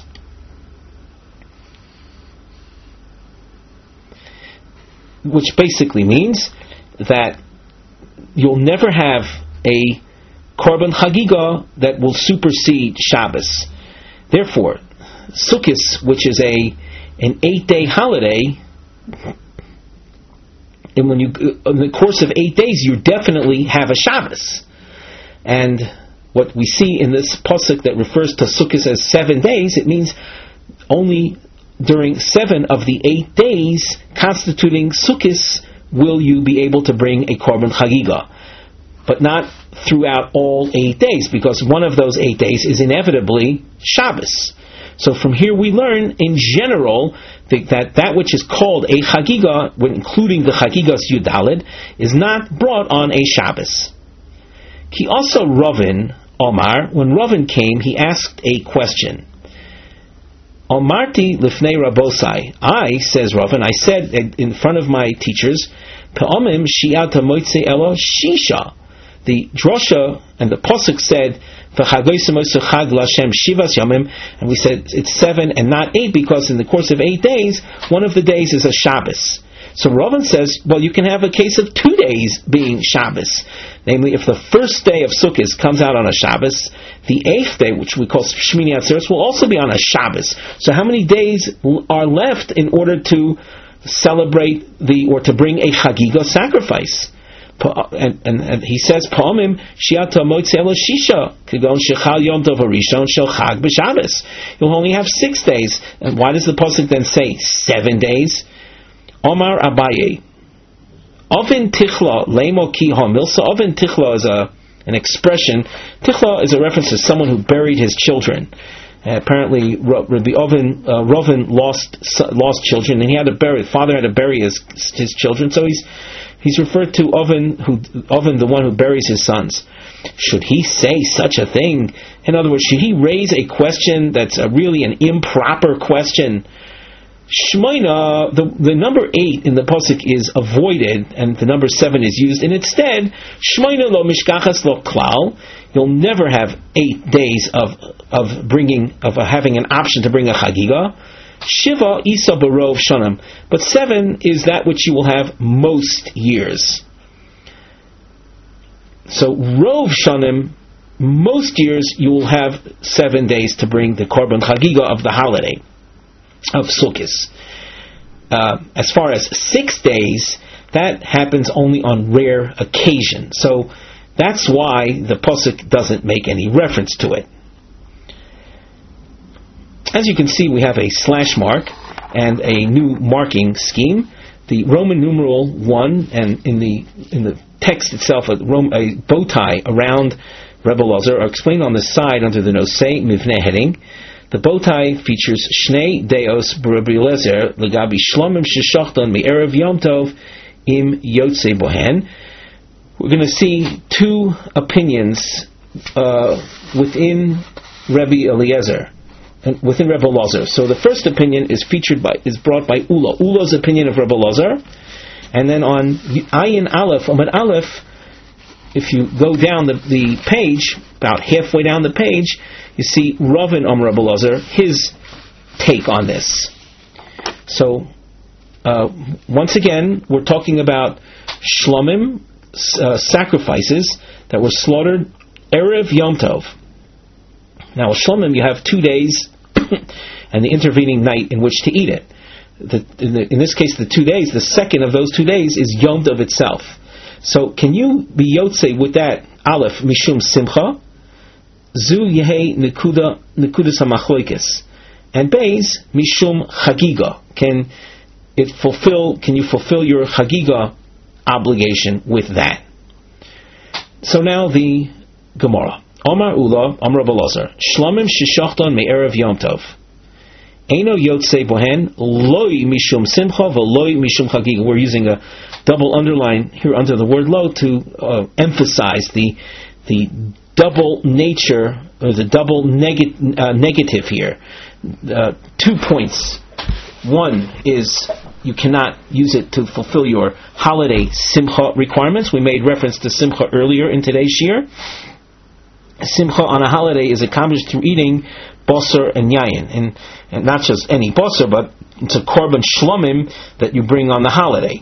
Speaker 1: Which basically means that you'll never have a Korban Chagiga that will supersede Shabbos. Therefore, Sukkot, which is an 8-day holiday, and when you, in the course of 8 days, you definitely have a Shabbos. And what we see in this pasuk that refers to Sukkot as 7 days, it means only during 7 of the 8 days constituting Sukkot will you be able to bring a Korban Chagiga. But not throughout all 8 days, because one of those 8 days is inevitably Shabbos. So from here we learn, in general, that which is called a Chagiga, including the Chagigas Yudalid, is not brought on a Shabbos. Ki also Ravin, Omar, when Ravin came, he asked a question. Omarti lifnei Rabosai. I, says Ravin, I said in front of my teachers, Pe'omim shi'at hamoitze elo shisha. The drosha and the pasuk said, and we said it's 7 and not 8 because in the course of 8 days, one of the days is a Shabbos. So Ravin says, well, you can have a case of 2 days being Shabbos. Namely, if the first day of Sukkot comes out on a Shabbos, the 8th day, which we call Shmini Atzeres, will also be on a Shabbos. So how many days are left in order to celebrate or to bring a Chagiga sacrifice? And he says, Pa'omim shiata motzei lo shisha kagon shechal yom tov harishon shel chag b'Shabbos. You'll only have 6 days. And why does the pasuk then say 7 days? Omar Abaye, Oven tichla leimo ki ha-milsa. Oven tichla is an expression. Tichla is a reference to someone who buried his children. Apparently, Rabbi Rovin lost children, and father had to bury his children. So he's referred to Oven, the one who buries his sons. Should he say such a thing? In other words, should he raise a question that's really an improper question? Shmoina, the number 8 in the pasuk is avoided, and the number 7 is used, and instead, Shmoina lo mishkachas lo klal. You'll never have 8 days of having an option to bring a chagiga. Shiva isa barov shanam, but 7 is that which you will have most years. So rov shanim, most years you will have 7 days to bring the korban chagiga of the holiday of Sukkot. As far as 6 days, that happens only on rare occasion. So that's why the pasuk doesn't make any reference to it. As you can see, we have a slash mark and a new marking scheme. The Roman numeral 1, and in the text itself, a bow tie around Rebbe Elazar are explained on the side under the Nosei Mivneh heading. The bow tie features Shnei Deos B'Rebbe Elazar Legabi Shlomim Sheshachton Me'erev Yom Tov Im Yotzei Bohen. We're going to see 2 opinions within Rebbe Eliezer and within Rebbe Elazar. So the first opinion is brought by Ula. Ula's opinion of Rebbe Elazar, and then on Ayin Aleph, Amud Aleph, if you go down the page, about halfway down the page, you see Ravin Rebbe Elazar, his take on this. So once again, we're talking about Shlomim, sacrifices that were slaughtered Erev Yom Tov. Now, Shlomim, you have 2 days and the intervening night in which to eat it. In this case, the 2 days, the second of those 2 days is Yom Tov itself. So, can you be Yotzei with that Aleph, Mishum Simcha, Zu Yehei Nekudas HaMachloikis, and Beis, Mishum Chagiga. Can you fulfill your Chagiga obligation with that? So now the Gemara. Omar Ula, Amar Rebbe Elazar, Shlomim sheshachton me'erev Yom Tov. Eino yotzei bohen, loi mishum simcha, v'loi mishum chagiga. We're using a double underline here under the word lo to emphasize the double nature, or the double negative here. 2 points. One is you cannot use it to fulfill your holiday simcha requirements. We made reference to simcha earlier in today's shir. Simcha on a holiday is accomplished through eating basar and yayin, and not just any basar, but it's a korban shlomim that you bring on the holiday.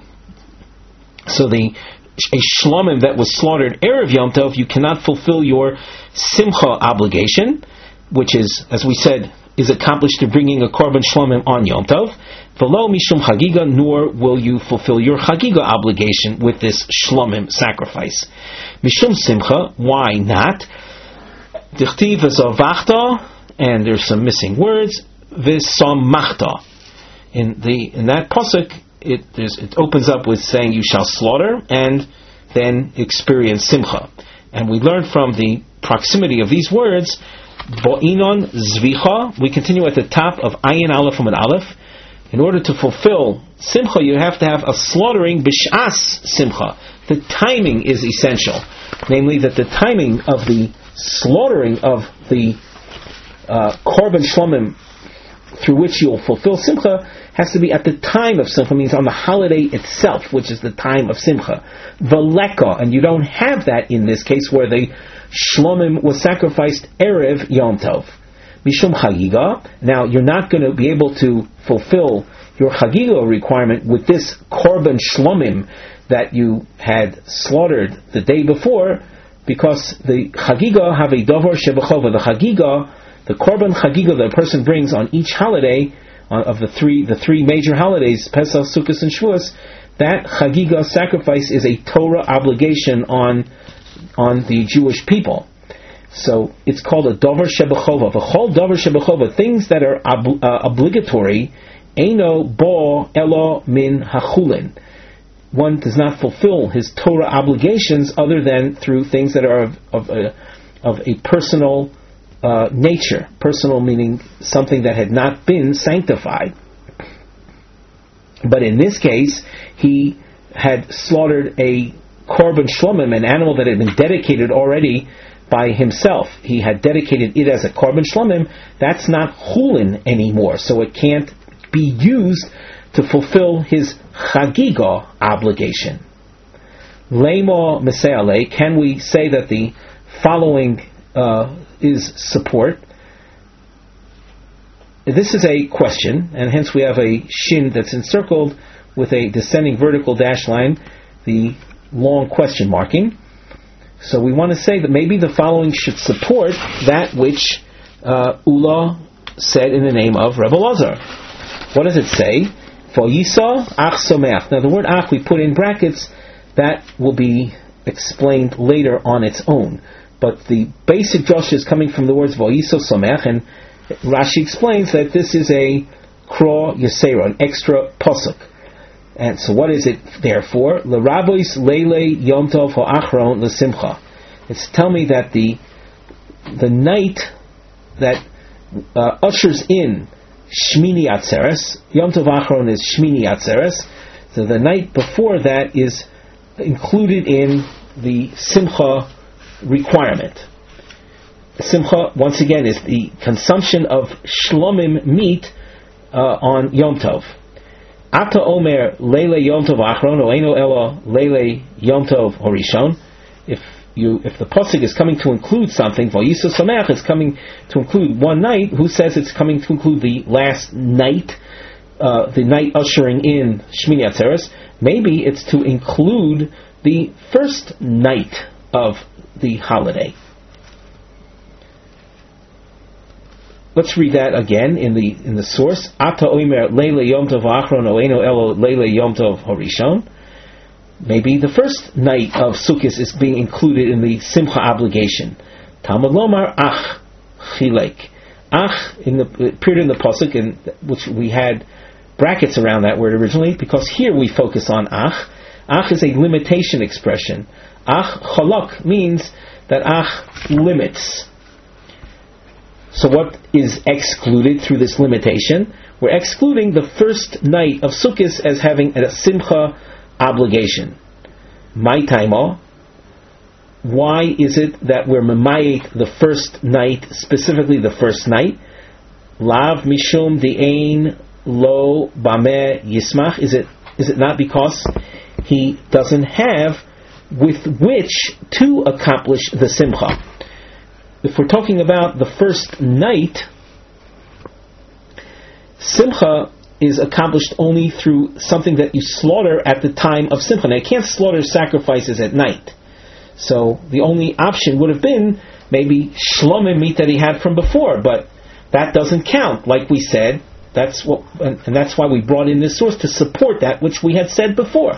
Speaker 1: So a shlomim that was slaughtered erev Yom Tov, you cannot fulfill your simcha obligation, which is, as we said, is accomplished through bringing a korban shlomim on Yom Tov. V'lo mishum chagiga, nor will you fulfill your chagiga obligation with this shlomim sacrifice. Mishum simcha, why not? Dichtiv v'zavachta, and there's some missing words. V'samachta. In that pasuk, it opens up with saying you shall slaughter and then experience simcha. And we learn from the proximity of these words. Bo'inon zvicha. We continue at the top of Ayin Aleph Amud Aleph. In order to fulfill simcha, you have to have a slaughtering b'sh'as simcha. The timing is essential, namely that the timing of the slaughtering of the korban shlomim through which you'll fulfill simcha has to be at the time of simcha, means on the holiday itself, which is the time of simcha. Veleka, and you don't have that in this case where the shlomim was sacrificed erev Yom Tov. Mishum chagiga. Now you're not going to be able to fulfill your chagiga requirement with this korban shlomim that you had slaughtered the day before, because the chagiga have a davar shebachova. The chagiga, the korban chagiga that a person brings on each holiday of the three major holidays, Pesach, Sukkot, and Shavuos, that Chagiga sacrifice is a Torah obligation on the Jewish people. So it's called a Dover Shebechova. V'chol Dover Shebechova, things that are obligatory, Eino bo elo min hachulin. One does not fulfill his Torah obligations other than through things that are of a personal nature. Personal meaning something that had not been sanctified. But in this case, he had slaughtered a korban shlomim, an animal that had been dedicated already by himself. He had dedicated it as a korban shlomim. That's not chulin anymore, so it can't be used to fulfill his chagiga obligation. Lemo meseale, can we say that the following is support? This is a question, and hence we have a shin that's encircled with a descending vertical dash line, the long question marking. So we want to say that maybe the following should support that which Ula said in the name of Rebbe Lazar. What does it say? Vayisa ach someach. Now the word ach we put in brackets, that will be explained later on its own. But the basic drush is coming from the words Vayisa someach, and Rashi explains that this is a kro yasera, an extra pasuk. And so what is it therefore? L'rabois leile yom tov ha'achron l'simcha. It's tell me that the night that ushers in Shmini Atzeres, Yom Tov Achron is Shmini Atzeres, so the night before that is included in the Simcha requirement. Simcha, once again, is the consumption of shlomim meat on Yom Tov. Ata Omer Leile Yom Tov Achron Oeino Elo Leile Yom Tov Horishon. If the pasuk is coming to include something, Vayisa Sameach is coming to include one night. Who says it's coming to include the last night, the night ushering in Shmini Atzeres? Maybe it's to include the first night of the holiday. Let's read that again in the source. Ata Omer Leile Yom Tov Achron Oeino Elo Leile Yom Tov Horishon. Maybe the first night of Sukkot is being included in the Simcha obligation. Talmud Lomar Ach Chilek. Ach appeared in the pasuk, in which we had brackets around that word originally, because here we focus on Ach. Ach is a limitation expression. Ach Chalak means that Ach limits. So what is excluded through this limitation? We're excluding the first night of Sukkot as having a Simcha obligation. My taimo. Why is it that we're memayit the first night, specifically the first night? Lav mishum di'ein lo bameh yismach. Is it not because he doesn't have with which to accomplish the simcha? If we're talking about the first night, simcha is accomplished only through something that you slaughter at the time of Simcha. Now, you can't slaughter sacrifices at night. So the only option would have been maybe shlomim meat that he had from before, but that doesn't count. Like we said, that's why we brought in this source to support that which we had said before.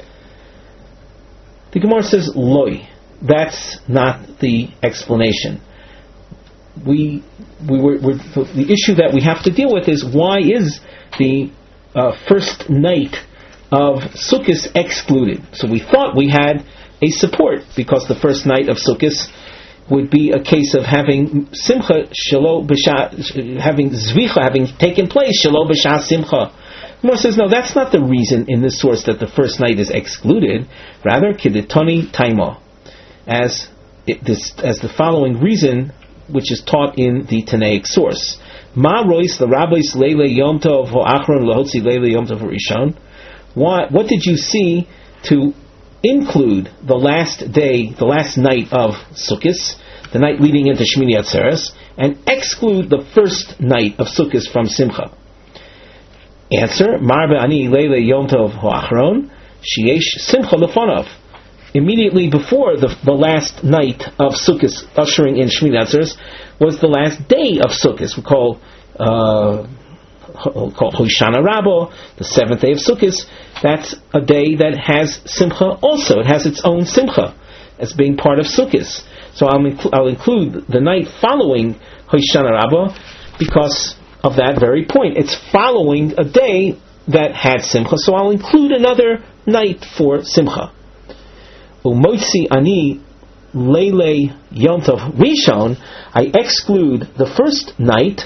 Speaker 1: The Gemara says, Loi. That's not the explanation. The issue that we have to deal with is, why is the first night of Sukkot excluded? So we thought we had a support, because the first night of Sukkot would be a case of having simcha shelo b'sha, having zvicha, having taken place shelo b'sha simcha. Gemara says, no, that's not the reason in this source that the first night is excluded. Rather, kidetoni taima, as the following reason, which is taught in the Tanaic source. Ma rois the rabbis leile yom tov ho'achron lahotzi leile yom tov rishon. What did you see to include the last day, the last night of Sukkot, the night leading into Shmini Atzeres, and exclude the first night of Sukkot from Simcha? Answer: Mar be'ani leile yom tov ho'achron sheyesh simcha lefonav. Immediately before the last night of Sukkot, ushering in Shmini Atzeres, was the last day of Sukkot. We call called Hoshana Rabbah, the 7th day of Sukkot, that's a day that has Simcha also. It has its own Simcha as being part of Sukkot. So I'll include the night following Hoshana Rabbah because of that very point. It's following a day that had Simcha, so I'll include another night for Simcha. Umoitzi ani Leile Yom Tov Rishon, I exclude the first night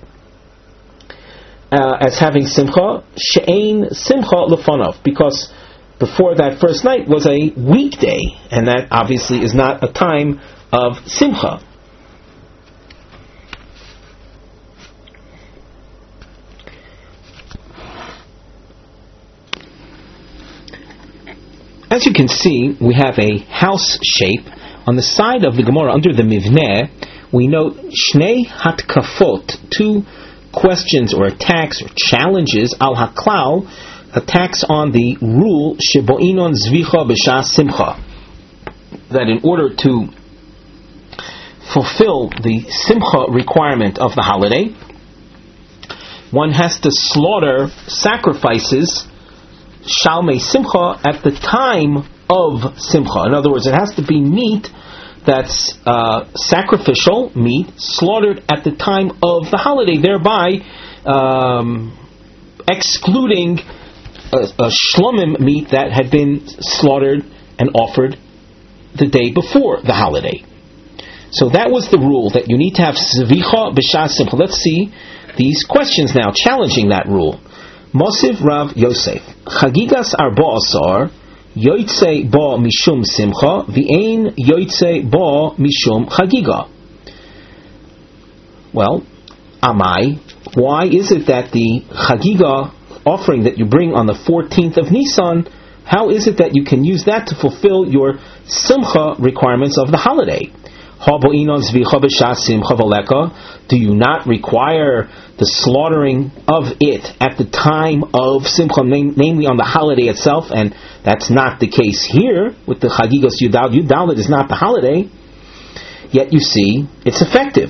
Speaker 1: as having Simcha, She'ein Simcha Lefanov, because before that first night was a weekday, and that obviously is not a time of Simcha. As you can see, we have a house shape. On the side of the Gemara, under the Mivneh, we note Shnei Hatkafot, 2 questions or attacks or challenges, Al Haklal, attacks on the rule, Shebo'inon Zvicha B'Shas Simcha, that in order to fulfill the Simcha requirement of the holiday, one has to slaughter sacrifices, Shalmei Simcha, at the time of Simcha. In other words, it has to be meat that's sacrificial meat, slaughtered at the time of the holiday, thereby excluding a shlomim meat that had been slaughtered and offered the day before the holiday. So that was the rule, that you need to have Zvicha B'Shas Simcha. Let's see these questions now challenging that rule. Mosiv Rav Yosef, Chagigas Arba Asar, Yoitze Ba Mishum Simcha, V'ein Yoitze Ba Mishum Chagiga. Well, Amai, why is it that the Chagiga offering that you bring on the 14th of Nisan, how is it that you can use that to fulfill your Simcha requirements of the holiday? Do you not require the slaughtering of it at the time of Simcha, namely on the holiday itself? And that's not the case here with the Chagigas Yudal. Yudalit is not the holiday, yet you see it's effective.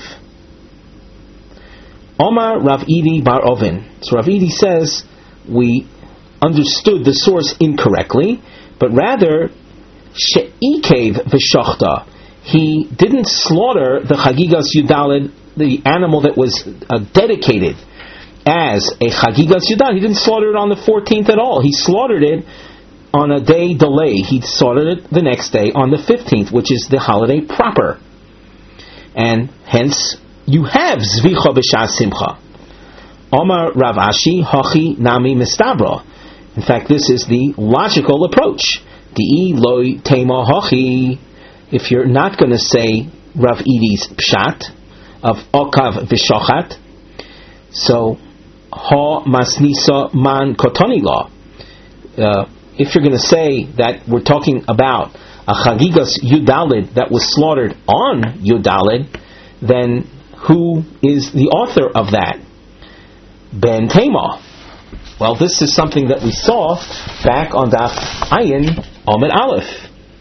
Speaker 1: Omar Rav Idi Bar Ovin. So Rav Idi says we understood the source incorrectly, but rather She'ikev V'shachta. He didn't slaughter the Chagigas Yudalit, the animal that was dedicated as a Chagigas Yudalit. He didn't slaughter it on the 14th at all. He slaughtered it on a day delay. He slaughtered it the next day on the 15th, which is the holiday proper. And hence, you have Zvicha B'Shas Simcha. Omar Rav Ashi Hachi Nami Mistabra. In fact, this is the logical approach. Di'i Loi Tema Hachi. If you're not going to say Rav Idi's pshat of Okav V'Shochat, so Ha Masnisa Man Kotoni Law. If you're going to say that we're talking about a Chagigas Yudalid that was slaughtered on Yudalid, then who is the author of that? Ben Tamah. Well, this is something that we saw back on Daf Ayin Amud Aleph.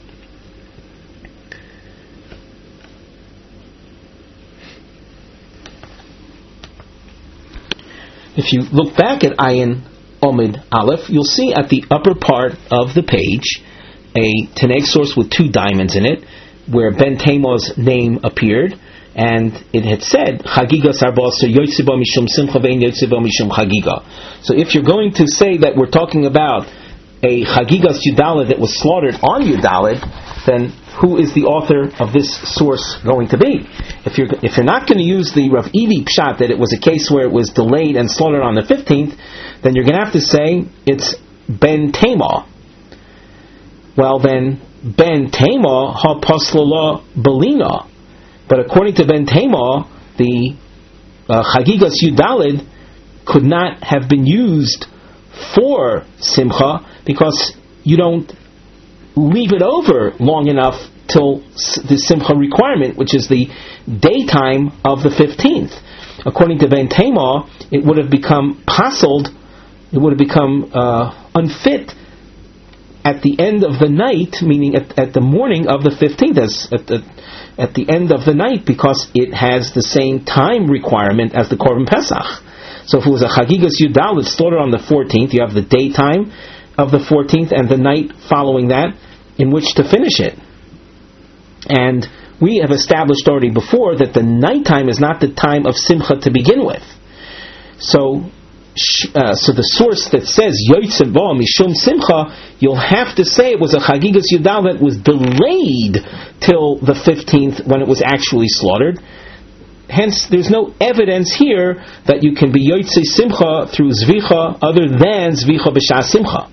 Speaker 1: If you look back at Ayin Amud Aleph, you'll see at the upper part of the page a Tanakh source with 2 diamonds in it, where Ben Tamah's name appeared, and it had said Chagiga Sarbasa Yotzeba Mishum Simcha Vein Yotzeba Mishum Chagiga. So if you're going to say that we're talking about a Chagigas Yudalid that was slaughtered on Yudalid, then who is the author of this source going to be? If you're not going to use the Rav Idi pshat that it was a case where it was delayed and slaughtered on the 15th, then you're going to have to say it's Ben Tamah. Well then, Ben Tamah ha paslala belina. But according to Ben Tamah, the Chagigas Yudalid could not have been used for Simcha because you don't leave it over long enough till the Simcha requirement, which is the daytime of the 15th. According to Ben Tamah, it would have become pasuled, it would have become unfit at the end of the night, meaning at the morning of the 15th, at the end of the night, because it has the same time requirement as the Korban Pesach. So if it was a Chagigas Yudal, it's slaughtered on the 14th. You have the daytime of the 14th and the night following that in which to finish it. And we have established already before that the nighttime is not the time of Simcha to begin with. So the source that says Yotzeh Bo Mishum Simcha, you'll have to say it was a Chagigas Yudal that was delayed till the 15th when it was actually slaughtered. Hence, there's no evidence here that you can be Yotzeh Simcha through Zvicha other than Zvicha B'Shas Simcha.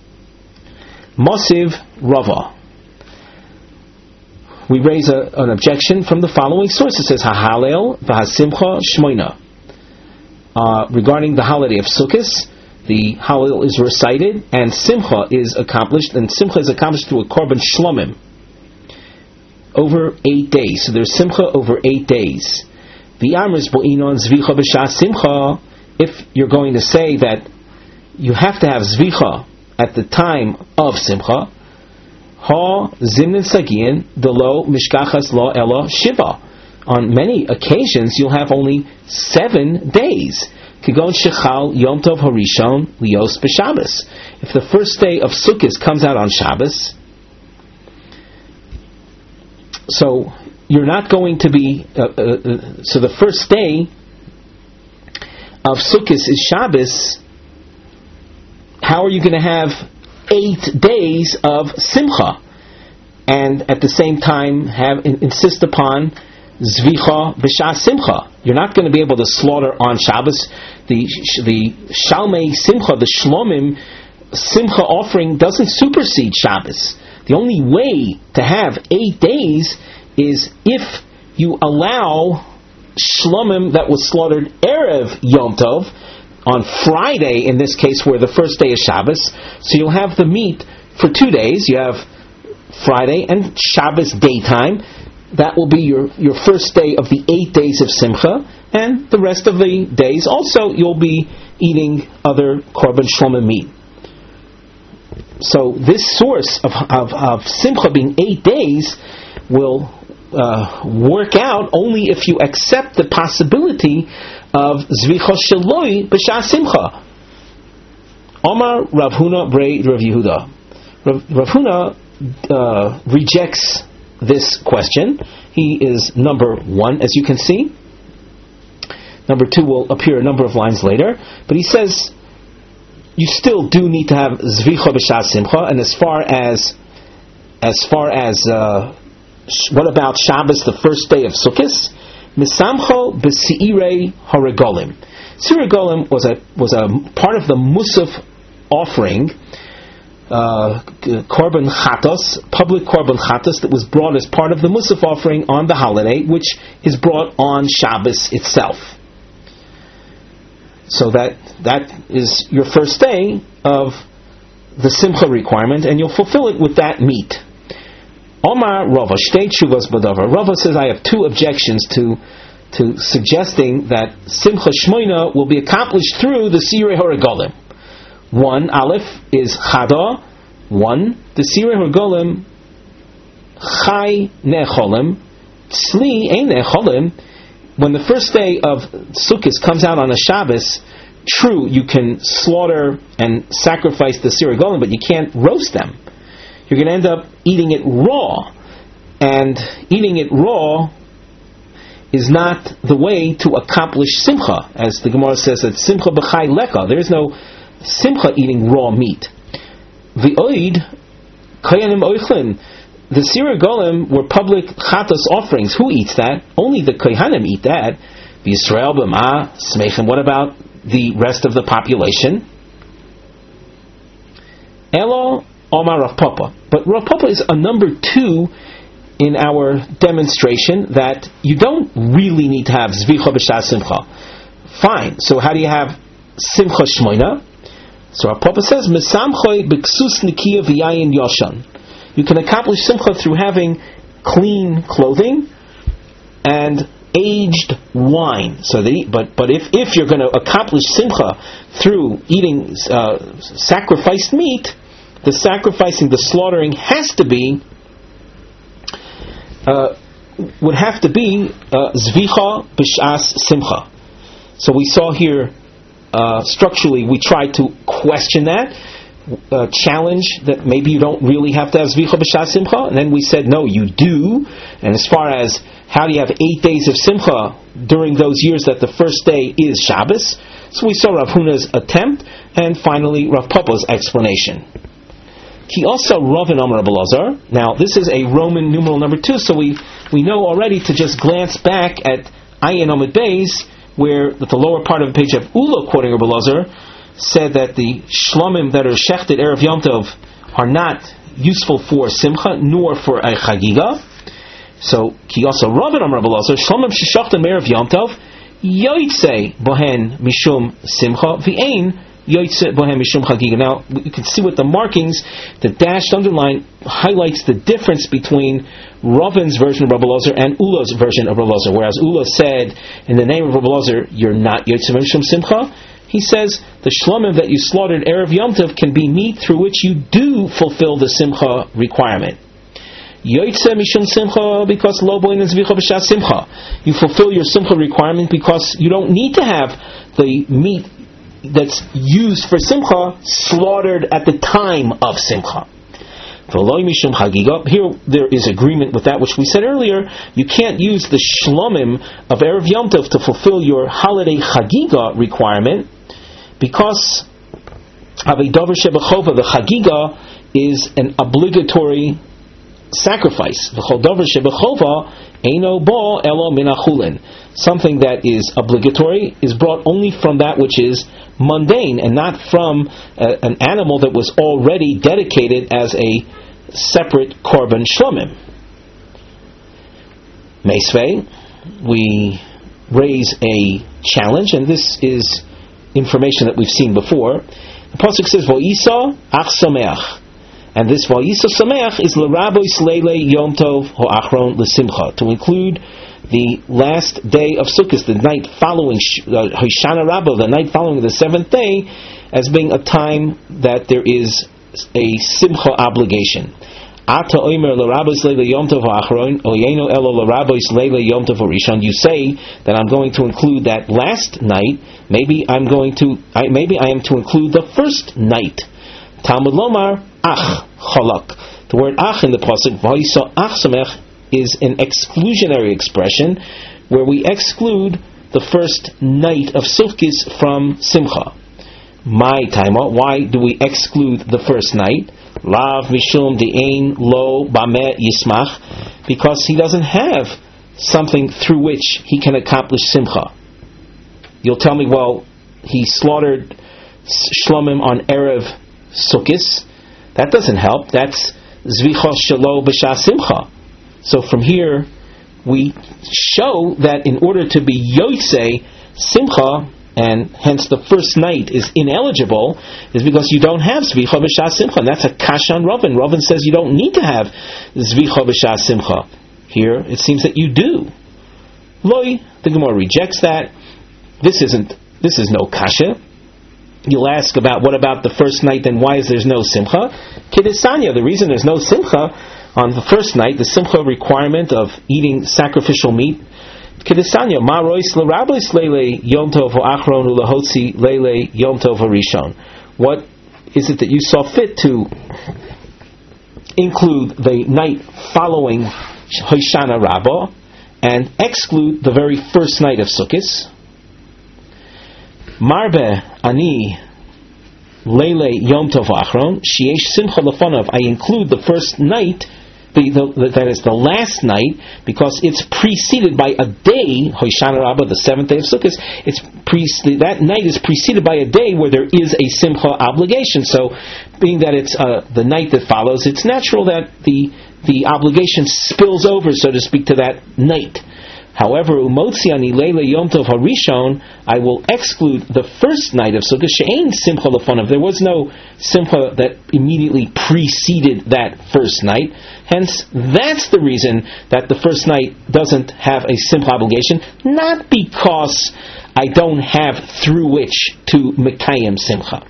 Speaker 1: Mosiv Rava. We raise an objection from the following source. It says Hahalel v'Hasimcha Shmoina. Regarding the holiday of Sukkot, the Hallel is recited and Simcha is accomplished, and Simcha is accomplished through a Korban Shlomim over 8 days. So there's Simcha over 8 days. The Amris Bo'inon Zvicha B'Shas Simcha. If you're going to say that you have to have Zvicha at the time of Simcha, Ha Zimnin Sagian Delo Mishkachas Lo Elo Shiva. On many occasions, you'll have only 7 days. Kigon Shechal Yom Tov Harishon Lios B'Shabbos. If the first day of Sukkot comes out on Shabbos, so you're not going to be. So the first day of Sukkot is Shabbos. How are you going to have 8 days of Simcha, and at the same time insist upon Zvicha B'Shas Simcha? You're not going to be able to slaughter on Shabbos. The Shalmei Simcha, the Shlomim Simcha offering doesn't supersede Shabbos. The only way to have 8 days is if you allow Shlomim that was slaughtered Erev Yom Tov on Friday, in this case, where the first day is Shabbos. So you'll have the meat for 2 days. You have Friday and Shabbos daytime. That will be your first day of the 8 days of Simcha, and the rest of the days also you'll be eating other Korban Shlomim meat. So this source of Simcha being 8 days will work out only if you accept the possibility of Zvicha Sheloi B'Shas Simcha. Omar Rav Huna Brei Rav Yehuda. Rav Huna rejects this question. He is number 1, as you can see. Number 2 will appear a number of lines later. But he says, you still do need to have Zvicha B'Shas Simcha. And as far as what about Shabbos, the first day of Sukkot? Misamcho B'Seirei Haragolim. Seirei Golim was a part of the Musaf offering, Korban Chatos, public Korban Chatos, that was brought as part of the Musaf offering on the holiday, which is brought on Shabbos itself. So that is your first day of the Simcha requirement, and you'll fulfill it with that meat. Omar Rava, Shtei Tshuvos B'Davar. Rava says, I have 2 objections to suggesting that Simcha Shmoina will be accomplished through the Seirei Haragolim. 1, Aleph, is Chada. 1, the Seirei Haragolim, Chai Necholim, Tzli Ein Necholim. When the first day of Sukkot comes out on a Shabbos, true, you can slaughter and sacrifice the Seirei Haragolim, but you can't roast them. You're going to end up eating it raw, and eating it raw is not the way to accomplish Simcha, as the Gemara says that Simcha b'chai leka. There is no Simcha eating raw meat. V'oid kayanim oichlin. The Seirei Haragolim were public chatos offerings. Who eats that? Only the kohanim eat that. V'Yisrael b'ma smechem. What about the rest of the population? Elo Omar Rav Papa. But Rav Papa is a number 2 in our demonstration that you don't really need to have Zvicha B'Shas Simcha. Fine. So how do you have Simcha Shmoina? So Rav Papa says, Mesamchoi B'Ksus Nikiya V'Yayin Yoshan. You can accomplish Simcha through having clean clothing and aged wine. So but if you're going to accomplish Simcha through eating sacrificed meat, the sacrificing, the slaughtering would have to be Zvicha B'Shas Simcha. So we saw here structurally we tried to question that, challenge that maybe you don't really have to have Zvicha B'Shas Simcha, and then we said no, you do. And as far as how do you have 8 days of Simcha during those years that the first day is Shabbos, so we saw Rav Huna's attempt, and finally Rav Papa's explanation. He also Ravin Amar Rabbi Elazar. Now this is a Roman numeral number 2, so we know already to just glance back at Ayin Amud Beis, where at the lower part of the page of Ula quoting Rabbi Elazar said that the shlomim that are shechted Erev Yom Tov are not useful for Simcha nor for a Chagiga. So he also Ravin Amar Rabbi Elazar shlomim sheshachtem Erev Yom Tov yoytze bohen mishum Simcha v'ein yoytze bohem mishum chagiga. Now you can see with the markings, the dashed underline highlights the difference between Ravin's version of Rabbi Elazar and Ula's version of Rabbi Elazar. Whereas Ula said, in the name of Rabbi Elazar, you're not yoytze mishum simcha. He says the shlomim that you slaughtered erev Yom Tov can be meat through which you do fulfill the simcha requirement. Yoytze mishum simcha because lo boin zvicha b'shas simcha. You fulfill your simcha requirement because you don't need to have the meat that's used for simcha slaughtered at the time of simcha. Here there is agreement with that which we said earlier. You can't use the shlomim of Erev Yom Tov to fulfill your holiday chagiga requirement because Avidavar Shebachova, the chagiga is an obligatory sacrifice. V'chodavar Shebachova eino bo elo min achulin. Something that is obligatory is brought only from that which is mundane and not from an animal that was already dedicated as a separate korban shlomim. Meisvei, we raise a challenge, and this is information that we've seen before. The pasuk says, "V'isa ach sameach," and this "V'isa sameach" is l'rabois leile yom tov ho'achron l'simcha, to include the last day of Sukkot, the night following Hoshana Rabbah, the night following the 7th day, as being a time that there is a simcha obligation. Ata oimer l'rabois leile yom tov ho'achron oyeno elo l'rabois leile yom tov ho'rishon. You say that I'm going to include that last night. Maybe I am to include the first night. Talmud lomar ach chalak. The word ach in the pasuk v'isa ach samech is an exclusionary expression where we exclude the first night of Sukkot from Simcha. My taima, why do we exclude the first night? Lav mishum de'ein lo bameh yismach, because he doesn't have something through which he can accomplish Simcha. You'll tell me, well, he slaughtered shlomim on Erev Sukkot. That doesn't help. That's zvicha shelo b'shas simcha. So from here, we show that in order to be yoytze simcha, and hence the first night is ineligible, is because you don't have zvicha b'shas simcha. And that's a kasha on Ravin. Ravin says you don't need to have zvicha b'shas simcha. Here, it seems that you do. Loi, the Gemara rejects that. This is no kasha. You'll ask about what about the first night, then why is there no simcha? Kedisanya, the reason there's no simcha on the first night, the simcha requirement of eating sacrificial meat. Kedisanya, ma rois l'rabois leile yom tov ha'achron u'lehotzi leile yom tov ha'rishon. What is it that you saw fit to include the night following Hoshana Rabbah and exclude the very first night of Sukkot? Marbe ani leile yom tov achron sheyesh simcha lefonav. I include the first night, that is the last night, because it's preceded by a day, Hoshana Rabbah, the 7th day of Sukkot. That night is preceded by a day where there is a simcha obligation. So, being that it's the night that follows, it's natural that the obligation spills over, so to speak, to that night. However, umotzi ani leile yom tov harishon, I will exclude the first night of Sukkot. She'ein simcha lefonav. There was no simcha that immediately preceded that first night. Hence, that's the reason that the first night doesn't have a simcha obligation. Not because I don't have through which to mekayem simcha.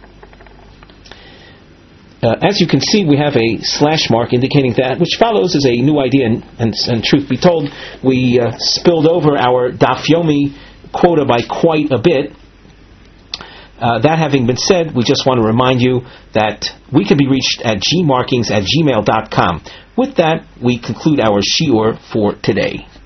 Speaker 1: As you can see, we have a slash mark indicating that which follows is a new idea, and truth be told, we spilled over our Daf Yomi quota by quite a bit. That having been said, we just want to remind you that we can be reached at gmarkings@gmail.com. With that, we conclude our shiur for today.